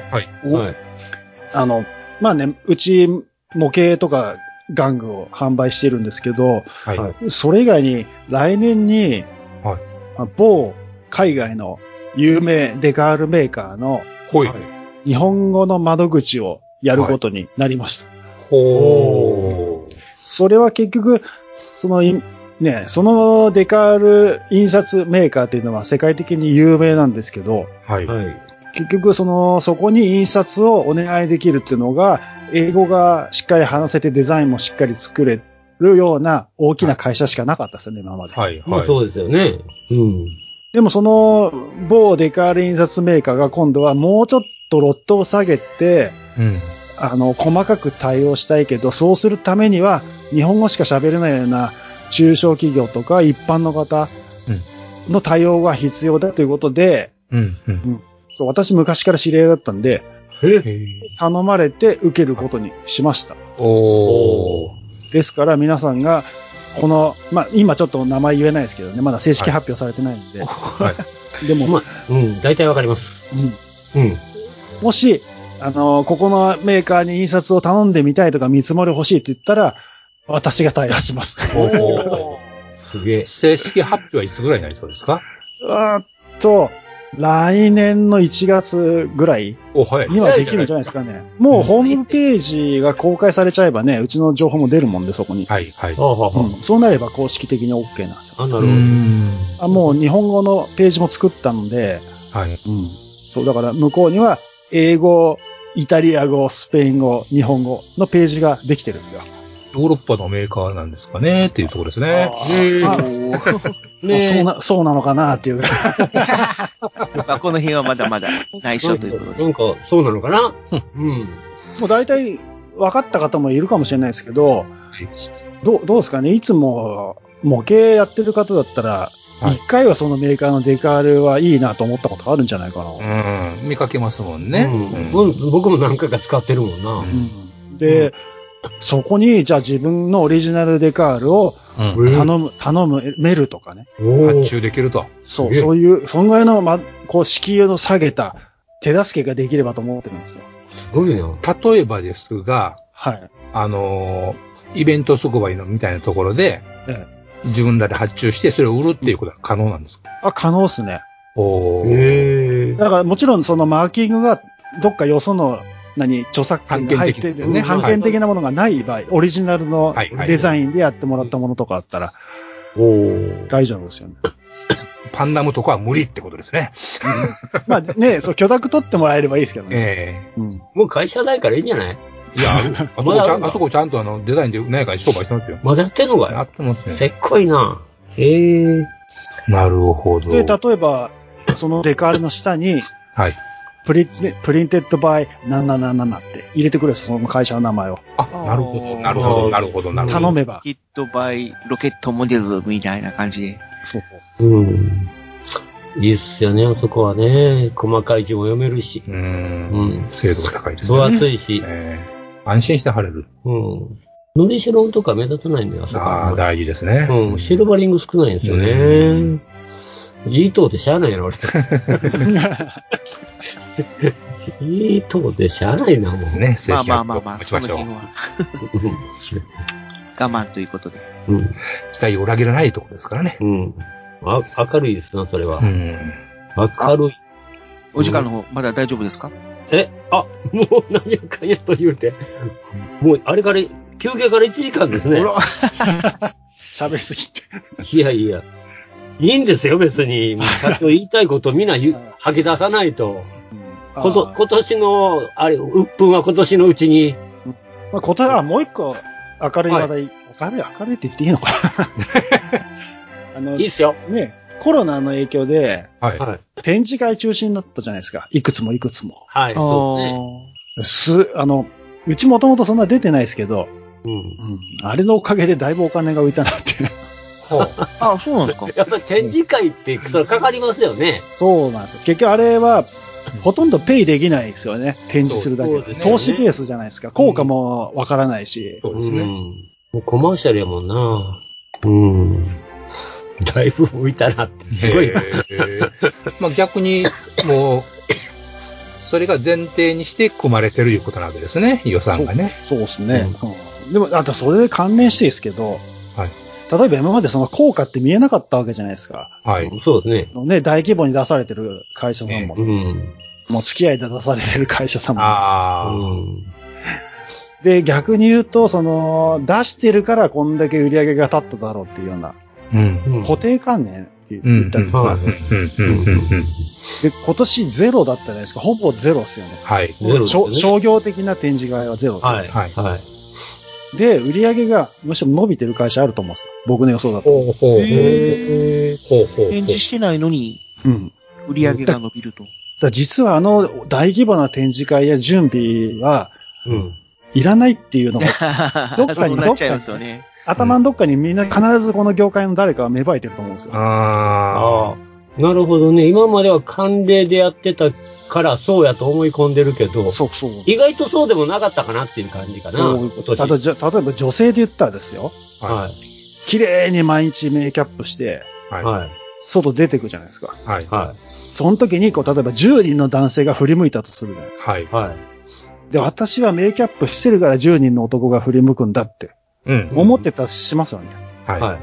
[SPEAKER 7] まあね、うち模型とか玩具を販売してるんですけど、それ以外に来年に、某海外の有名デカールメーカーの日本語の窓口をやることになりました。
[SPEAKER 9] ほー。
[SPEAKER 7] それは結局、そのデカール印刷メーカーっていうのは世界的に有名なんですけど、
[SPEAKER 9] はい。
[SPEAKER 7] 結局そこに印刷をお願いできるっていうのが、英語がしっかり話せてデザインもしっかり作れるような大きな会社しかなかったですよね、今まで。
[SPEAKER 9] はい。
[SPEAKER 8] まあそうですよね。うん。
[SPEAKER 7] でもその某デカール印刷メーカーが今度はもうちょっとロットを下げて、細かく対応したいけど、そうするためには日本語しか喋れないような中小企業とか一般の方の対応が必要だということで、そう、私昔から知り合いだったんで、頼まれて受けることにしました。ですから皆さんが、今ちょっと名前言えないですけどね、まだ正式発表されてないんで。でも、
[SPEAKER 8] 大体わかります。
[SPEAKER 7] もし、ここのメーカーに印刷を頼んでみたいとか見積もり欲しいって言ったら、私が対応します。
[SPEAKER 8] すげえ。
[SPEAKER 9] 正式発表はいつぐらいになりそうですか？
[SPEAKER 7] 来年の1月ぐらいにはできるんじゃないですかね。もうホームページが公開されちゃえばね、うちの情報も出るもんで、そこに。
[SPEAKER 9] はい。
[SPEAKER 7] そうなれば公式的に OK なんですよ。
[SPEAKER 8] なるほど。
[SPEAKER 7] もう日本語のページも作ったので、そう、だから向こうには英語、イタリア語、スペイン語、日本語のページができてるんですよ。
[SPEAKER 9] ヨーロッパのメーカーなんですかねっていうところですね。
[SPEAKER 7] そうなのかなっていう。
[SPEAKER 6] この辺はまだまだ内緒ということで。
[SPEAKER 8] なんか、そうなのかな
[SPEAKER 7] もう大体分かった方もいるかもしれないですけど、どうですかね、いつも模型やってる方だったら、一回はそのメーカーのデカールはいいなと思ったことあるんじゃないかな。
[SPEAKER 9] 見かけますもんね。
[SPEAKER 8] 僕も何回か使ってるもんな。
[SPEAKER 7] で、そこに、じゃあ自分のオリジナルデカールを頼むメルとかね。
[SPEAKER 9] 発注できると。
[SPEAKER 7] そういう、そんぐらいの、敷居の下げた手助けができればと思ってるんですよ。
[SPEAKER 8] すごいな。
[SPEAKER 9] 例えばですが、イベント即売のみたいなところで、自分らで発注して、それを売るっていうことは可能なんですか？
[SPEAKER 7] 可能ですね。だからもちろんそのマーキングがどっかよその著作権が入ってる、版権的なものがない場合、オリジナルのデザインでやってもらったものとかあったら、大丈夫ですよね。
[SPEAKER 9] パンダムとかは無理ってことですね。
[SPEAKER 7] 許諾取ってもらえればいいですけどね。
[SPEAKER 8] もう会社ないからいいんじゃない？
[SPEAKER 9] いや、あそこちゃんとデザインでないから商売してますよ。
[SPEAKER 8] まだやってんのかよ。
[SPEAKER 9] やってますね。
[SPEAKER 8] せっこいな。
[SPEAKER 9] なるほど。
[SPEAKER 7] で、例えば、そのデカールの下に、プリンテッドバイ777って入れてくれるんです、その会社の名前を。
[SPEAKER 9] なるほど。
[SPEAKER 7] 頼めば。
[SPEAKER 6] ヒットバイロケットモデルみたいな感じで。
[SPEAKER 7] そう。
[SPEAKER 8] いいっすよね、あそこはね。細かい字も読めるし。
[SPEAKER 9] 精度が高いですね。
[SPEAKER 8] 分厚いし。
[SPEAKER 9] 安心して貼れる。
[SPEAKER 8] のりしろとか目立たないんだよ、あそこは。
[SPEAKER 9] 大事ですね。
[SPEAKER 8] シルバリング少ないんですよね。いい塔でしゃあないやろ、俺。いい塔でしゃあないな、もう
[SPEAKER 9] ね。
[SPEAKER 6] まあ、その辺は。我慢ということで。
[SPEAKER 9] 期待を裏切らないところですからね。
[SPEAKER 8] 明るいですな、それは。明るい。
[SPEAKER 6] お時間の方、まだ大丈夫ですか？
[SPEAKER 8] もう何やかんやと言うて。もう、あれから、休憩から1時間ですね。
[SPEAKER 7] 喋りすぎて。
[SPEAKER 8] いやいや。いいんですよ、別に。ちゃんと言いたいことをみんな吐き出さないと。今年の、鬱憤は今年のうちに。
[SPEAKER 7] 答えはもう一個明るい話題。明るいって言っていいのかな？
[SPEAKER 8] いいっすよ。
[SPEAKER 7] ね、コロナの影響で、展示会中止になったじゃないですか。いくつも。
[SPEAKER 8] はい、そうですね。
[SPEAKER 7] うちもともとそんな出てないですけど、あれのおかげでだいぶお金が浮いたなって。
[SPEAKER 6] そうなんですか？
[SPEAKER 8] やっぱり展示会ってそれかかりますよね。
[SPEAKER 7] そうなんですよ。結局あれは、ほとんどペイできないですよね。展示するだけ。投資ベースじゃないですか。効果もわからないし。
[SPEAKER 9] そうですね。
[SPEAKER 8] もうコマーシャルやもんな。だいぶ浮いたなって、すごいな。
[SPEAKER 9] 逆に、もう、それが前提にして組まれてるいうことなわけですね、予算がね。
[SPEAKER 7] そうですね。でも、あとそれで関連してですけど、例えば今までその効果って見えなかったわけじゃないですか。
[SPEAKER 8] そうです
[SPEAKER 7] ね。大規模に出されてる会社さんも。もう付き合いで出されてる会社さんも。 で、逆に言うと、出してるからこんだけ売り上げが立っただろうっていうような、固定観念って言ったんですよ。で、今年ゼロだったじゃないですか。ほぼゼロですよね。
[SPEAKER 9] はい。
[SPEAKER 7] 商業的な展示会はゼロですよね。
[SPEAKER 8] はい。はい。
[SPEAKER 7] で、売り上げがむしろ伸びてる会社あると思うんですよ。僕の予想だと。
[SPEAKER 6] 展示してないのに、売り上げが伸びると。
[SPEAKER 7] 実は大規模な展示会や準備は、いらないっていうのが、どっかに、頭のどっかにみんな必ずこの業界の誰かが芽生えてると思うんですよ。
[SPEAKER 8] なるほどね。今までは慣例でやってたからそうやと思い込んでるけど、意外とそうでもなかったかなっていう感じかな。例
[SPEAKER 7] えば女性で言ったらですよ。はい。綺麗に毎日メイキャップして、はい。外出てくじゃないですか。はい。はい。その時に、例えば10人の男性が振り向いたとするじゃないですか。はい。はい。で、私はメイキャップしてるから10人の男が振り向くんだって。思ってたりしますよね。はい。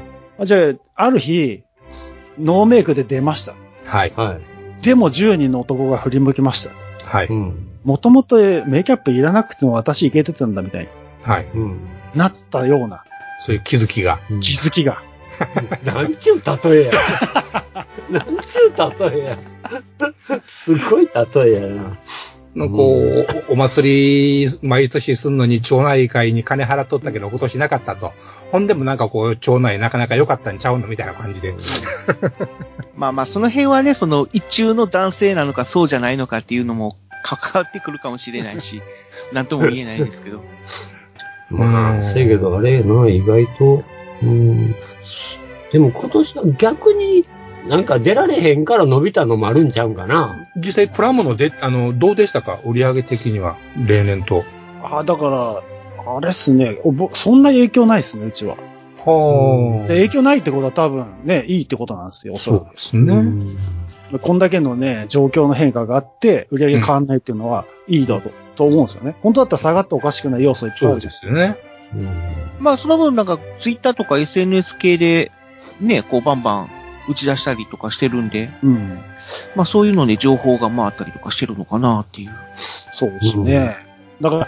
[SPEAKER 7] じゃあ、ある日、ノーメイクで出ました。はい。はい。でも10人の男が振り向きました。はい。もともとメイキャップいらなくても私いけてたんだみたいに。はい。なったような。
[SPEAKER 9] そういう気づきが。
[SPEAKER 8] なんちゅう例えや。なんちゅう例えや。すごい例えやな。
[SPEAKER 9] お祭り、毎年すんのに町内会に金払っとったけど、今年なかったと。ほんでも町内なかなか良かったんちゃうのみたいな感じで。
[SPEAKER 6] まあ、その辺はね、一中の男性なのかそうじゃないのかっていうのも関わってくるかもしれないし、なんとも言えないですけど。
[SPEAKER 8] せやけど、あれな、意外と、でも今年は逆に、なんか出られへんから伸びたのもあるんちゃうんかな。
[SPEAKER 9] 実際プラモのどうでしたか？売上的には、例年と。
[SPEAKER 7] だから、あれっすね。そんな影響ないですね、うちは。で、影響ないってことは多分ね、いいってことなんですよ。
[SPEAKER 9] そうですね。
[SPEAKER 7] こんだけのね、状況の変化があって、売り上げ変わんないっていうのは、いいだと思うんですよね。本当だったら下がっておかしくない要素いっぱいあるじゃないですか。そうです
[SPEAKER 6] よね。まあ、その分ツイッターとか SNS 系で、ね、バンバン打ち出したりとかしてるんで、まあそういうので情報が回ったりとかしてるのかなっていう。
[SPEAKER 7] そうですね。だから、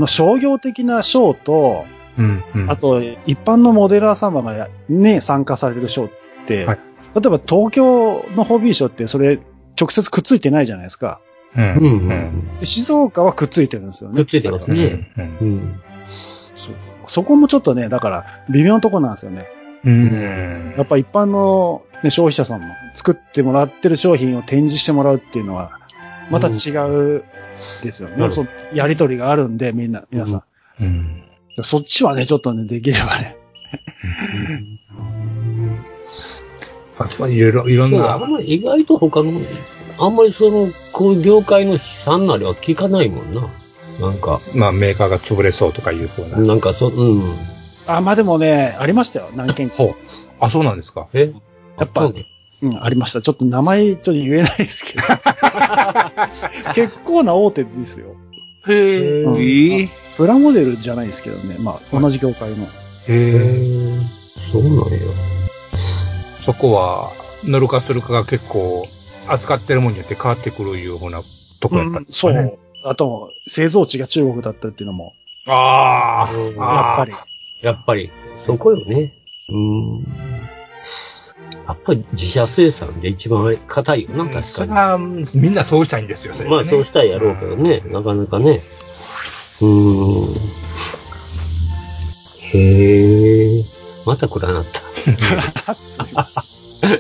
[SPEAKER 7] 商業的なショーと、あと、一般のモデラー様がね、参加されるショーって、例えば東京のホビーショーってそれ直接くっついてないじゃないですか。静岡はくっついてるんですよね。
[SPEAKER 8] くっついてますね。
[SPEAKER 7] そこもちょっとね、だから微妙なとこなんですよね。やっぱ一般の、ね、消費者さんの作ってもらってる商品を展示してもらうっていうのは、また違うですよね。やりとりがあるんで、皆さん。そっちはね、ちょっとね、できればね。
[SPEAKER 9] いろんな。
[SPEAKER 8] 意外と他の、あんまりこういう業界の悲惨なりは聞かないもんな。なんか。
[SPEAKER 9] まあ、メーカーが潰れそうとかいうふうな。
[SPEAKER 8] なんか
[SPEAKER 7] まあでもね、ありましたよ、何件か。
[SPEAKER 9] そうなんですか。
[SPEAKER 7] やっぱ、ありました。ちょっと名前言えないですけど。結構な大手ですよ。プラモデルじゃないですけどね。まあ、同じ業界の。
[SPEAKER 8] そうなんや。
[SPEAKER 9] そこは、乗るかするかが結構、扱ってるものによって変わってくるいうふうなとこやったんですかね。そう。
[SPEAKER 7] あと、製造地が中国だったっていうのも。
[SPEAKER 8] やっぱり、そこよね。やっぱり自社生産で一番硬いよな、確かに。
[SPEAKER 9] みんなそうしたいんですよ、それ、
[SPEAKER 8] まあそうしたいやろうけどね、なかなかね。へえ。また暗なった。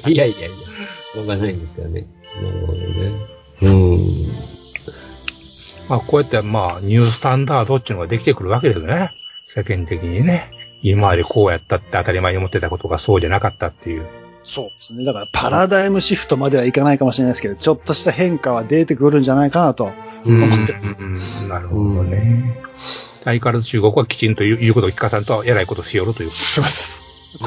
[SPEAKER 8] いや。しょうがないんですからね。なるほどね。
[SPEAKER 9] まあこうやってニュースタンダードっていうのができてくるわけですね。世間的にね。今までこうやったって当たり前に思ってたことがそうじゃなかったっていう。
[SPEAKER 7] そうですね。だからパラダイムシフトまではいかないかもしれないですけど、ちょっとした変化は出てくるんじゃないかなと思ってます。
[SPEAKER 9] なるほどね。相変わらず中国はきちんと言うことを聞かさんと偉いことをしよるという。
[SPEAKER 7] そうです。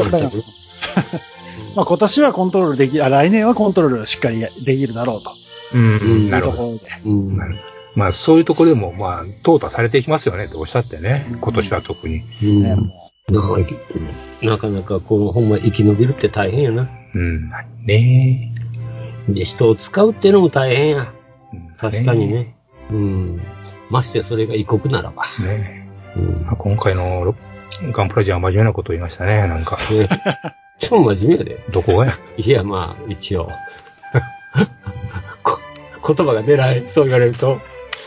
[SPEAKER 7] まあ今年はコントロール来年はコントロールしっかりできるだろうと。
[SPEAKER 9] なるほど。まあそういうところでも淘汰されていきますよね、どうしたってね。今年は特に。
[SPEAKER 8] なかなかほんま生き延びるって大変やな。
[SPEAKER 9] ね
[SPEAKER 8] え。で、人を使うっていうのも大変や。確かにね。ましてそれが異国ならば。
[SPEAKER 9] 今回のガンプラジは真面目なこと言いましたね、なんか。
[SPEAKER 8] 超真面目やで。
[SPEAKER 9] どこがや？
[SPEAKER 8] いや、まあ、一応。言葉が出ない、そう言われると。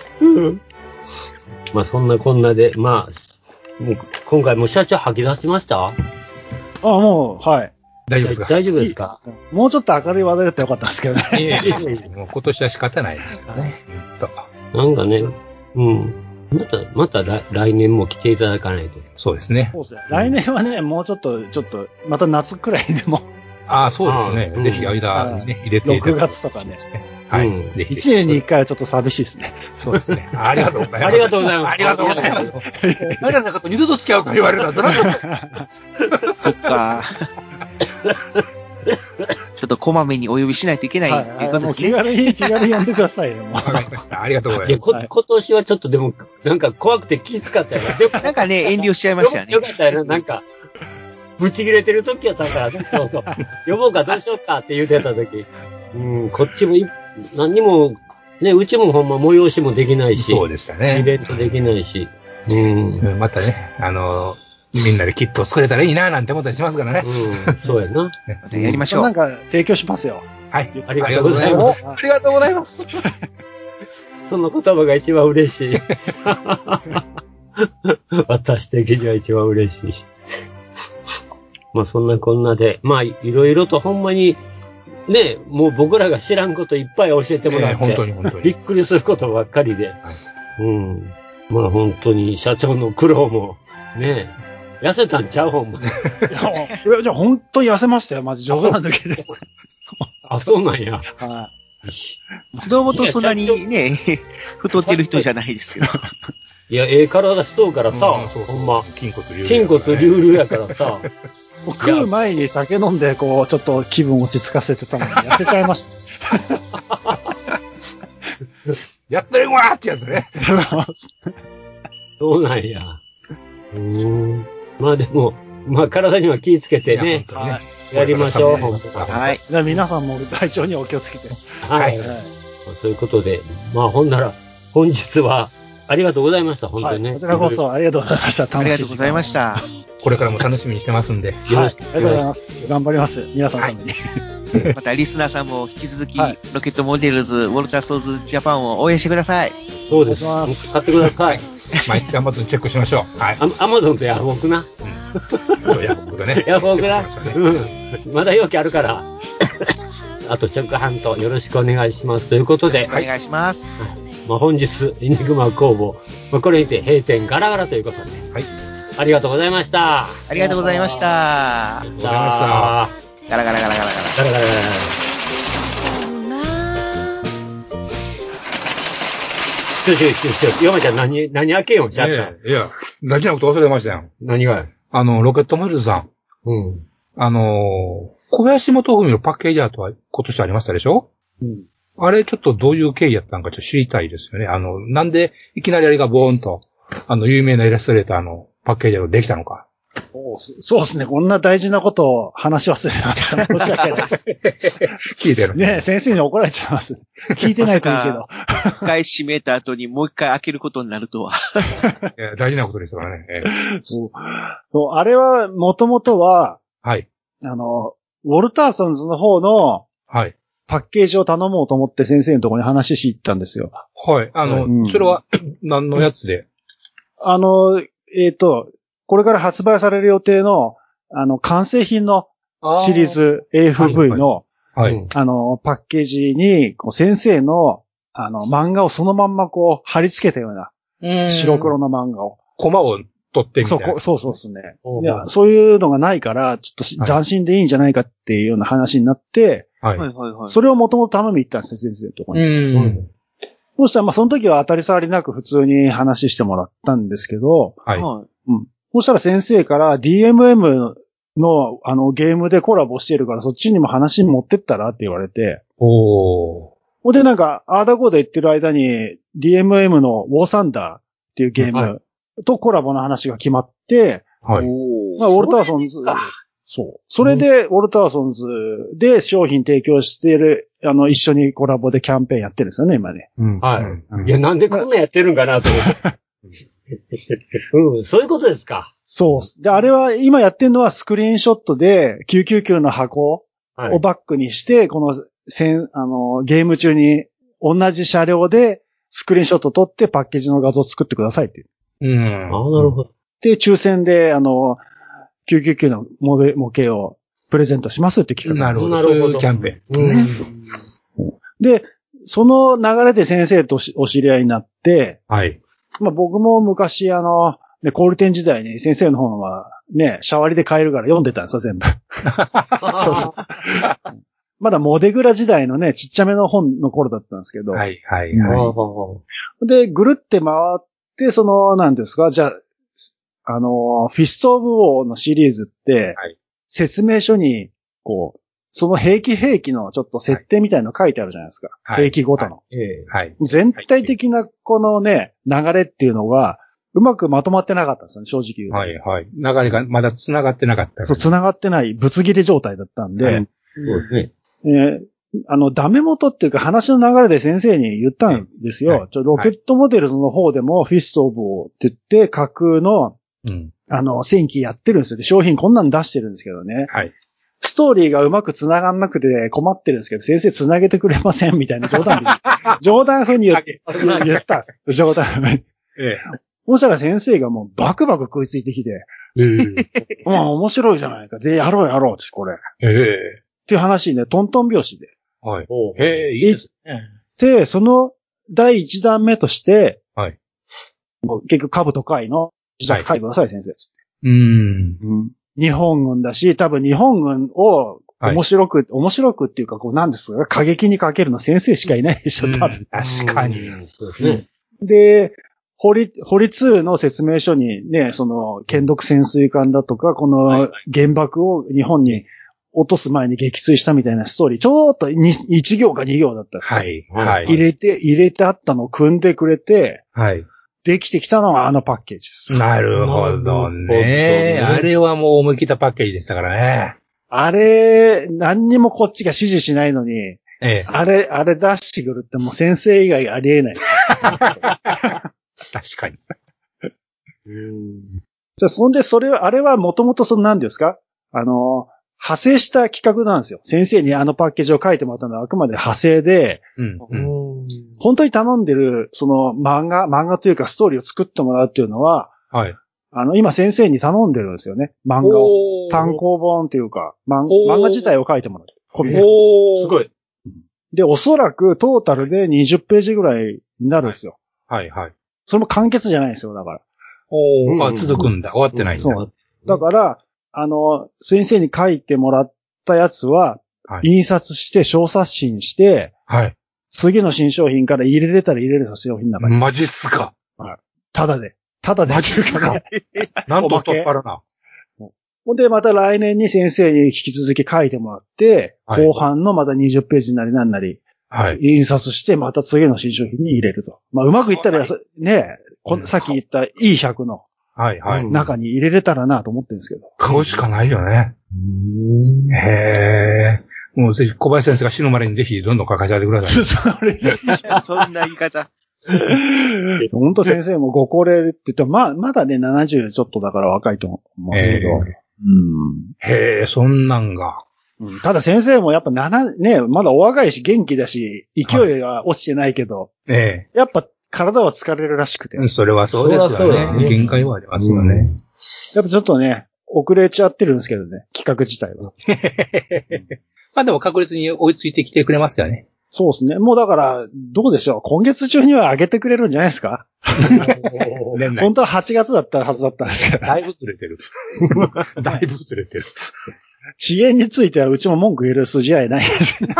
[SPEAKER 8] まあ、そんなこんなで、まあ、もう今回も社長吐き出しました？
[SPEAKER 7] もう、はい。
[SPEAKER 9] 大丈夫ですか？
[SPEAKER 8] 大丈夫ですか？
[SPEAKER 7] もうちょっと明るい話題だったらよかったんですけどね。
[SPEAKER 9] もう今年は仕方ないですよね。
[SPEAKER 8] なんかね、また来年も来ていただかないと。
[SPEAKER 9] そうですね。
[SPEAKER 7] そうですね。来年はね、もうちょっと、また夏くらいでも。
[SPEAKER 9] そうですね。ぜひ間にね、入れていただ
[SPEAKER 7] 6月とかね。
[SPEAKER 9] はい。ぜひ。
[SPEAKER 7] 1年に1回はちょっと寂しいですね。
[SPEAKER 9] そうですね。ありがとうございます。
[SPEAKER 8] ありがとうございます。
[SPEAKER 9] ありがとうございます。あれなんかと二度と付き合うか言われるな、どなた
[SPEAKER 6] そっか。ちょっとこまめにお呼びしないといけないっていうことですね。
[SPEAKER 7] 気軽に呼んでくださいよ。
[SPEAKER 9] わかりました。ありがとうございます。
[SPEAKER 8] 今年はちょっとでも、なんか怖くて気づかったよね。
[SPEAKER 6] なんかね、遠慮しちゃいましたよね。
[SPEAKER 8] よかったよね。なんか、ぶち切れてる時やったからね。そう。呼ぼうかどうしようかって言うてた時。こっちも何にも、ね、うちもほんま催しもできないし。
[SPEAKER 9] そうでしたね。
[SPEAKER 8] イベントできないし。
[SPEAKER 9] またね、みんなでキットを作れたらいいななんて思ったりしますからね。
[SPEAKER 8] そうやな。
[SPEAKER 6] やりましょう。
[SPEAKER 7] なんか提供しますよ。
[SPEAKER 9] はい。
[SPEAKER 8] ありがとうございます。
[SPEAKER 9] ありがとうございます。
[SPEAKER 8] その言葉が一番嬉しい。私的には一番嬉しい。まあそんなこんなで、まあいろいろとほんまに、ね、もう僕らが知らんこといっぱい教えてもらって、
[SPEAKER 9] 本当に
[SPEAKER 8] びっくりすることばっかりで、まあ本当に社長の苦労も、ね、痩せたんちゃうほんまに。
[SPEAKER 7] じゃあ本当に痩せましたよ、まず冗談抜けで。
[SPEAKER 8] あ、そうなんや。
[SPEAKER 7] はい。
[SPEAKER 6] 子供とそんなにね、太ってる人じゃないですけど。
[SPEAKER 8] いや、体しとうからさ、ほんま。筋骨隆々やからさ。
[SPEAKER 7] 食う前に酒飲んで、ちょっと気分落ち着かせてたのに、痩せちゃいました。
[SPEAKER 9] やってるわーってやつね。
[SPEAKER 8] そうなんや。まあでも、まあ体には気をつけてね。やりましょう。
[SPEAKER 6] はい。
[SPEAKER 7] 皆さんも体調にはお気をつけて。
[SPEAKER 8] はい。そういうことで、まあほんなら、本日は、ありがとうございました、本当にね。
[SPEAKER 7] こちらこそありがとうございました。
[SPEAKER 6] ありがとうございました。
[SPEAKER 9] これからも楽しみにしてますんで。
[SPEAKER 7] よろしく。ありがとうございます。頑張ります。皆さんのために。
[SPEAKER 6] またリスナーさんも引き続き、ロケットモデルズ、ウォルターソーズジャパンを応援してください。
[SPEAKER 8] そうです。買ってください。
[SPEAKER 9] 毎日アマゾンチェックしましょう。はい。
[SPEAKER 8] アマゾンとヤフオクな。
[SPEAKER 9] ヤフオクだね。
[SPEAKER 8] ヤフオクな。まだ容器あるから。あと直販とよろしくお願いします。ということで。
[SPEAKER 6] お願いします。
[SPEAKER 8] まあ本日、エニグマ工房、これにて閉店ガラガラということで。はい。ありがとうございました。
[SPEAKER 6] ありがとうございました。
[SPEAKER 9] ありがとうございました。
[SPEAKER 6] ガラガラガラガラガラ。ガラガラガラガラ。
[SPEAKER 8] 山ちゃん何開けようしちゃった。
[SPEAKER 9] いや、大事なこと忘れましたよ。
[SPEAKER 8] 何が
[SPEAKER 9] ロケットモデルズさん。小林元文のパッケージアートは今年ありましたでしょ？あれちょっとどういう経緯やったのかちょっと知りたいですよね。なんでいきなりあれがボーンと、有名なイラストレーターのパッケージアートできたのか。
[SPEAKER 7] そうですね。こんな大事なことを話し忘れました。申し訳ないです。
[SPEAKER 9] 聞いてる。
[SPEAKER 7] ね先生に怒られちゃいます。聞いてないといいけど。
[SPEAKER 6] 一回閉めた後にもう一回開けることになるとは。
[SPEAKER 9] いや大事なことですからね。
[SPEAKER 7] あれは、もともとは、
[SPEAKER 9] はい。
[SPEAKER 7] ウォルターソンズの方の、
[SPEAKER 9] はい。
[SPEAKER 7] パッケージを頼もうと思って先生のところに話し行ったんですよ。
[SPEAKER 9] はい。それは、何のやつで？
[SPEAKER 7] これから発売される予定の、完成品のシリーズ AFV の、パッケージに、先生の、漫画をそのまんま貼り付けたような、白黒の漫画を。
[SPEAKER 9] コマを取ってみたいな。
[SPEAKER 7] そうですね。いや、そういうのがないから、ちょっと斬新でいいんじゃないかっていうような話になって、
[SPEAKER 6] はい。
[SPEAKER 7] それをもともと頼みに行ったんですよ、先生のところに。そしたら、その時は当たり障りなく普通に話してもらったんですけど、
[SPEAKER 9] はい。
[SPEAKER 7] そしたら先生から DMM のゲームでコラボしてるからそっちにも話持ってったらって言われて。でなんか、アーダゴーで言ってる間に DMM のウォーサンダーっていうゲームとコラボの話が決まって、
[SPEAKER 9] はい。
[SPEAKER 7] まあ、ウォルターソンズ、そう。それで、ウォルターソンズで商品提供してる、一緒にコラボでキャンペーンやってるんですよね、今ね。
[SPEAKER 8] はい。いや、なんでこんなやってるんかなと思って。 うん、そういうことですか。
[SPEAKER 7] そう。で、あれは、今やってるのはスクリーンショットで、999の箱をバックにして、この、ゲーム中に同じ車両でスクリーンショット撮ってパッケージの画像を作ってくださいっていう。
[SPEAKER 8] うん。ああ、なるほど。
[SPEAKER 7] で、抽選で、999の模型をプレゼントしますって企画。
[SPEAKER 9] なるほど。そういうキャンペーン。ね。
[SPEAKER 7] で、その流れで先生とお知り合いになって、
[SPEAKER 9] はい。
[SPEAKER 7] まあ僕も昔ね、コールテン時代に先生の本はね、シャワリで買えるから読んでたんですよ、全部。そうそうそう。まだモデグラ時代のね、ちっちゃめの本の頃だったんですけど。
[SPEAKER 9] はい、はい、は
[SPEAKER 7] い。で、ぐるって回って、なんですか、じゃあ、フィスト・オブ・ウォーのシリーズって、はい、説明書に、こう、その兵器のちょっと設定みたいなの書いてあるじゃないですか。はい、兵器ごとの。
[SPEAKER 9] はい。
[SPEAKER 7] 全体的なこのね、流れっていうのが、うまくまとまってなかったんですよね、正直言うと。
[SPEAKER 9] はい、はい。流れがまだ繋がってなかった、ね。
[SPEAKER 7] そう、繋がってないぶつ切れ状態だったんで、はい、
[SPEAKER 8] そうですね。
[SPEAKER 7] ダメ元っていうか話の流れで先生に言ったんですよ。はい、ロケットモデルズの方でもフィスト・オブ・ウォーって言って架空の、戦機やってるんですよ。で、商品こんなん出してるんですけどね。
[SPEAKER 9] はい。
[SPEAKER 7] ストーリーがうまく繋がんなくて困ってるんですけど、先生繋げてくれませんみたいな冗談風に言ったんです。冗談風に。そしたら先生がもうバクバク食いついてきて、まあ面白いじゃないか。やろうって、これ。っていう話ね、トントン拍子で。
[SPEAKER 9] はい。いいですね。
[SPEAKER 7] で、その第一弾目として、
[SPEAKER 9] はい。
[SPEAKER 7] もう結局カブト会の自宅書いてください、先生。日本軍だし、多分日本軍を面白くっていうか、こうなんですか、過激にかけるの先生しかいないでしょ、多分。
[SPEAKER 9] 確かに。
[SPEAKER 7] で、堀2の説明書にね、剣毒潜水艦だとか、この原爆を日本に落とす前に撃墜したみたいなストーリー、ちょっと1行か2行だったんですよ。
[SPEAKER 9] はい。はい。
[SPEAKER 7] 入れてあったのを組んでくれて、
[SPEAKER 9] はい。
[SPEAKER 7] できてきたのはパッケージです。
[SPEAKER 9] なるほどね。あれはもう思い切ったパッケージでしたからね。
[SPEAKER 7] あれ、何にもこっちが指示しないのに、あれ出してくるってもう先生以外ありえない。
[SPEAKER 9] 確かに。
[SPEAKER 7] じゃあ、あれはもともと何ですか？派生した企画なんですよ。先生にパッケージを書いてもらったのはあくまで派生で、本当に頼んでる、漫画というかストーリーを作ってもらうっていうのは、
[SPEAKER 9] はい。
[SPEAKER 7] 今先生に頼んでるんですよね。漫画を。単行本というか、漫画自体を書いてもらう。
[SPEAKER 8] すごい。
[SPEAKER 7] で、おそらくトータルで20ページぐらいになるんですよ。
[SPEAKER 9] はい、はい。
[SPEAKER 7] それも完結じゃないんですよ、だから。
[SPEAKER 9] 続くんだ。終わってないんだ。
[SPEAKER 7] そう。だから、先生に書いてもらったやつは、印刷して小冊子にして、
[SPEAKER 9] はい。
[SPEAKER 7] 次の新商品から入れれたら入れるんですよ、商品の中に。
[SPEAKER 9] マジっすか。
[SPEAKER 7] はい。ただで。
[SPEAKER 9] マジっすか。なんと太っ腹な。
[SPEAKER 7] ほんで、また来年に先生に引き続き書いてもらって、後半のまた20ページなりなんなり、印刷して、また次の新商品に入れると。まあ、うまくいったら、ね、さっき言った E100 の中に入れれたらなと思ってるんですけど。
[SPEAKER 9] 買うしかないよね。へー。もうぜひ、小林先生が死ぬまでにぜひどんどん書かせてくださ
[SPEAKER 6] い。そんな言い方。
[SPEAKER 7] 本当先生もご高齢って言っても、まだね、70ちょっとだから若いと思うんですけど。
[SPEAKER 9] へー、そんなんが。
[SPEAKER 7] ただ先生もやっぱまだお若いし元気だし、勢いは落ちてないけど、やっぱ体は疲れるらしくて。
[SPEAKER 9] それはそうですよね。限界はありますよね。
[SPEAKER 7] やっぱちょっとね、遅れちゃってるんですけどね、企画自体は。
[SPEAKER 9] まあでも確実に追いついてきてくれますよね。
[SPEAKER 7] そうですね。もうだから、どうでしょう。今月中には上げてくれるんじゃないですか。本当は8月だったはずだったんですけど。
[SPEAKER 9] だいぶずれてる。だいぶずれてる。
[SPEAKER 7] 遅延についてはうちも文句言える筋合いない。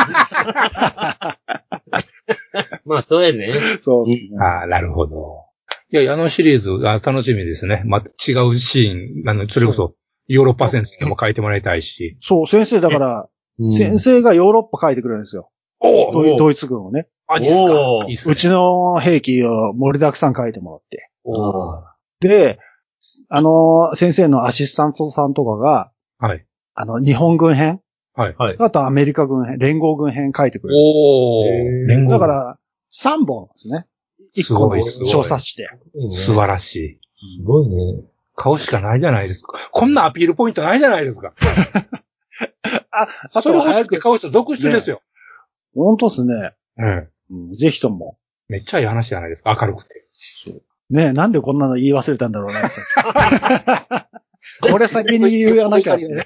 [SPEAKER 8] まあ、そうやね。
[SPEAKER 7] そうですね。
[SPEAKER 9] ああ、なるほど。いや、シリーズが楽しみですね。また違うシーン、それこそ、ヨーロッパ先生にも書いてもらいたいし。
[SPEAKER 7] そう、先生だから、先生がヨーロッパ書いてくれるんですよ。ドイツ軍をね。
[SPEAKER 9] マジっすか。いいっすね。
[SPEAKER 7] うちの兵器を盛りだくさん書いてもらって。で、先生のアシスタントさんとかが、
[SPEAKER 9] はい。
[SPEAKER 7] 日本軍編、
[SPEAKER 9] はい。
[SPEAKER 7] あとアメリカ軍編、連合軍編書いてくれる。
[SPEAKER 9] 連合。
[SPEAKER 7] だから、3本ですね。 一個の小冊子で。
[SPEAKER 9] 素晴らしい。
[SPEAKER 8] すごいね。
[SPEAKER 9] 顔しかないじゃないですか。こんなアピールポイントないじゃないですか。
[SPEAKER 7] あとは早く
[SPEAKER 9] 顔して独出ですよ。
[SPEAKER 7] ほんとっすね。ぜひとも。
[SPEAKER 9] めっちゃいい話じゃないですか。明るくて。
[SPEAKER 7] ねなんでこんなの言い忘れたんだろうな。これ先に言わなきゃね。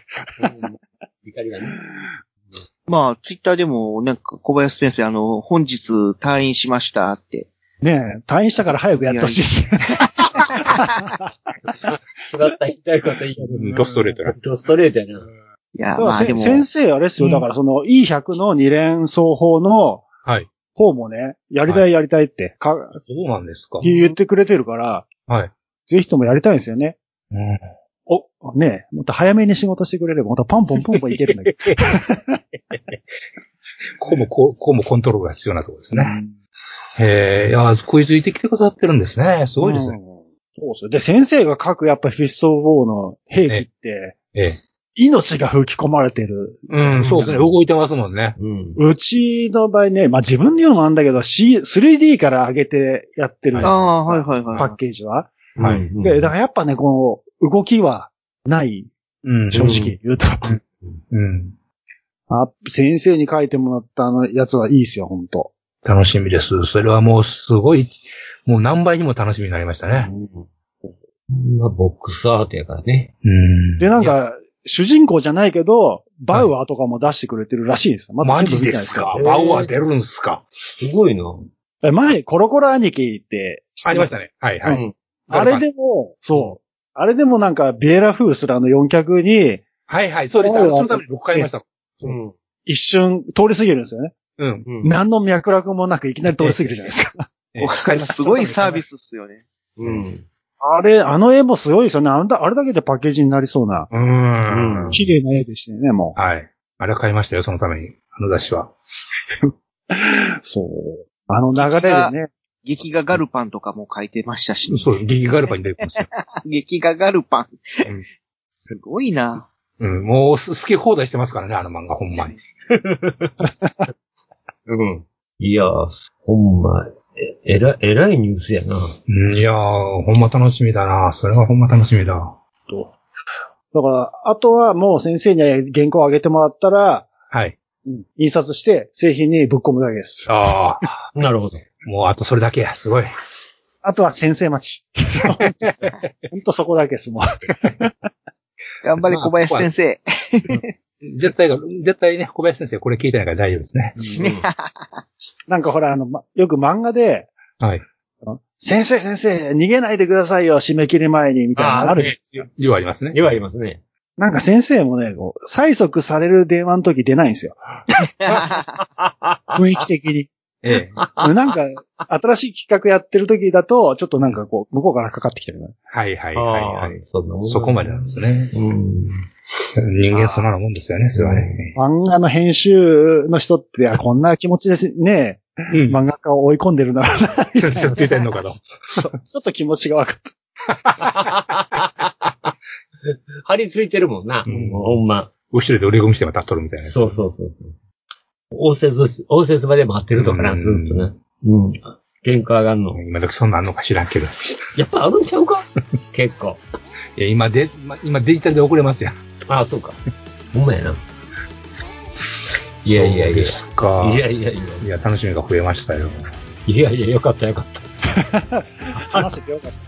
[SPEAKER 6] まあ、ツイッターでも、なんか、小林先生、本日退院しましたって。
[SPEAKER 7] ね退院したから早くやってほしいし。
[SPEAKER 8] だった言いたいこと言い
[SPEAKER 9] ドストレートな。
[SPEAKER 8] ドストレートやな。
[SPEAKER 6] いや、まあでも。
[SPEAKER 7] 先生、あれですよ。だからその E100 の2連奏法の、
[SPEAKER 9] はい。
[SPEAKER 7] 方もね、やりたいって、
[SPEAKER 9] そうなんですか。
[SPEAKER 7] 言ってくれてるから、
[SPEAKER 9] はい。
[SPEAKER 7] ぜひともやりたいんですよね。ねもっと早めに仕事してくれれば、またパンポンいけるんだけど。
[SPEAKER 9] こうもコントロールが必要なところですね。いや、食いついてきてくださってるんですね。すごいですね。
[SPEAKER 7] そうですよ。で、先生が書くやっぱフィストウォーの兵器って、命が吹き込まれてる。
[SPEAKER 9] そうですね。動いてますもんね。
[SPEAKER 7] うちの場合ね、まあ、自分で言うのもなんだけど、3D から上げてやってるじゃないですか。パッケージは。はい。で、だからやっぱね、この動きはない。正直言うと。先生に書いてもらったやつはいいですよ、ほんと。
[SPEAKER 9] 楽しみです。それはもうすごい、もう何倍にも楽しみになりましたね。
[SPEAKER 8] まあ、ボックスアートやからね。
[SPEAKER 7] で、なんか、主人公じゃないけど、バウアーとかも出してくれてるらしいんですよ。
[SPEAKER 9] マジですか？バウアー出るんすか？
[SPEAKER 8] すごいな。
[SPEAKER 7] 前、コロコロ兄貴って。
[SPEAKER 9] ありましたね。はいはい。
[SPEAKER 7] あれでも、あれでもなんか、ビエラフースラの4脚に。
[SPEAKER 9] はいはい、そうです。そのために僕買いました。
[SPEAKER 7] 一瞬、通り過ぎるんですよね。何の脈絡もなくいきなり通り過ぎるじゃないですか。
[SPEAKER 6] すごいサービスっすよね。
[SPEAKER 7] あの絵もすごいですよね。あれだけでパッケージになりそうな。綺麗な絵でしたよね、もう。
[SPEAKER 9] はい。あれ買いましたよ、そのために。雑誌は。
[SPEAKER 7] そう。流れでね。
[SPEAKER 6] 劇画ガルパンとかも書いてましたし。
[SPEAKER 9] そう、劇画ガルパンに出てますよ。
[SPEAKER 6] 劇画ガルパン。すごいな。
[SPEAKER 9] もう好き放題してますからね、あの漫画、ほんまに。
[SPEAKER 8] いや、ほんま。えらいニュースやな。
[SPEAKER 9] いやー、ほんま楽しみだな。それはほんま楽しみだ。だか
[SPEAKER 7] ら、あとはもう先生に原稿を上げてもらったら、
[SPEAKER 9] はい。
[SPEAKER 7] 印刷して製品にぶっ込むだけです。
[SPEAKER 9] ああ。なるほど。もうあとそれだけや、すごい。
[SPEAKER 7] あとは先生待ち。ほんとそこだけです、もう。
[SPEAKER 6] 頑張れ、小林先生。
[SPEAKER 9] 絶対ね、小林先生これ聞いてないから大丈夫ですね。
[SPEAKER 7] なんかほら、よく漫画で、
[SPEAKER 9] はい。
[SPEAKER 7] 先生、逃げないでくださいよ、締め切り前に、みたいなのある。
[SPEAKER 9] ようありますね。
[SPEAKER 8] ようありますね。
[SPEAKER 7] なんか先生もね、催促される電話の時出ないんですよ。雰囲気的に。なんか、新しい企画やってる時だと、ちょっとなんか向こうからかかってきてる。
[SPEAKER 9] はい。そこまでなんですね。人間そんなもんですよね、それはね。
[SPEAKER 7] 漫画の編集の人って、こんな気持ちですね。漫画家を追い込んでるな。
[SPEAKER 9] ついてんのかと。
[SPEAKER 7] ちょっと気持ちが分かった。
[SPEAKER 8] 張り付いてるもんな。ほんま。
[SPEAKER 9] 後ろで折り込みしても立っとるみたいな。
[SPEAKER 8] そう。応接場で待ってるとかな、ずっとね。原価上がんの。
[SPEAKER 9] 今時そんなんあんのか知らんけど。
[SPEAKER 8] やっぱあるんちゃうか結構。
[SPEAKER 9] いや、今デジタルで送れますやん。
[SPEAKER 8] ああ、そうか。ほんまやな。いや。
[SPEAKER 9] そうですか。
[SPEAKER 8] いや。
[SPEAKER 9] いや、楽しみが増えましたよ。
[SPEAKER 8] いや、よかった。
[SPEAKER 7] 話せてよかったです。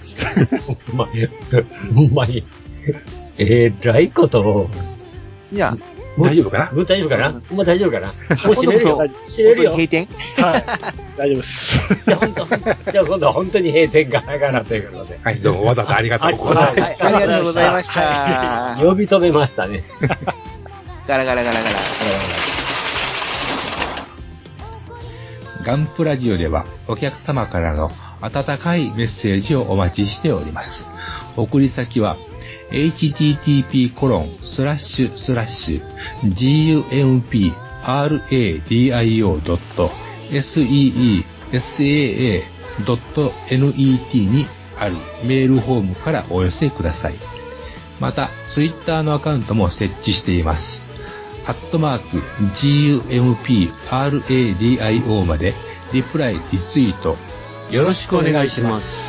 [SPEAKER 8] ほんまに。らいことを。
[SPEAKER 6] いや、
[SPEAKER 9] 大丈夫かな
[SPEAKER 8] もう大丈夫かなもう閉めるよ。閉めるよ。
[SPEAKER 6] 閉店
[SPEAKER 7] はい。大丈夫です。
[SPEAKER 8] じゃあ今度は本当に閉店ガラガラということで。
[SPEAKER 9] はい、どうもわざわざありがとうございました。
[SPEAKER 6] ありがとうございました。
[SPEAKER 8] 呼び止めましたね。
[SPEAKER 6] ガラガラ。
[SPEAKER 9] ガンプラジオではお客様からの温かいメッセージをお待ちしております。送り先はhttp://gumpradio.seesaa.net にあるメールフォームからお寄せください。また、ツイッターのアカウントも設置しています。@GUMPRADIO までリプライ、リツイート、
[SPEAKER 8] よろしくお願いします。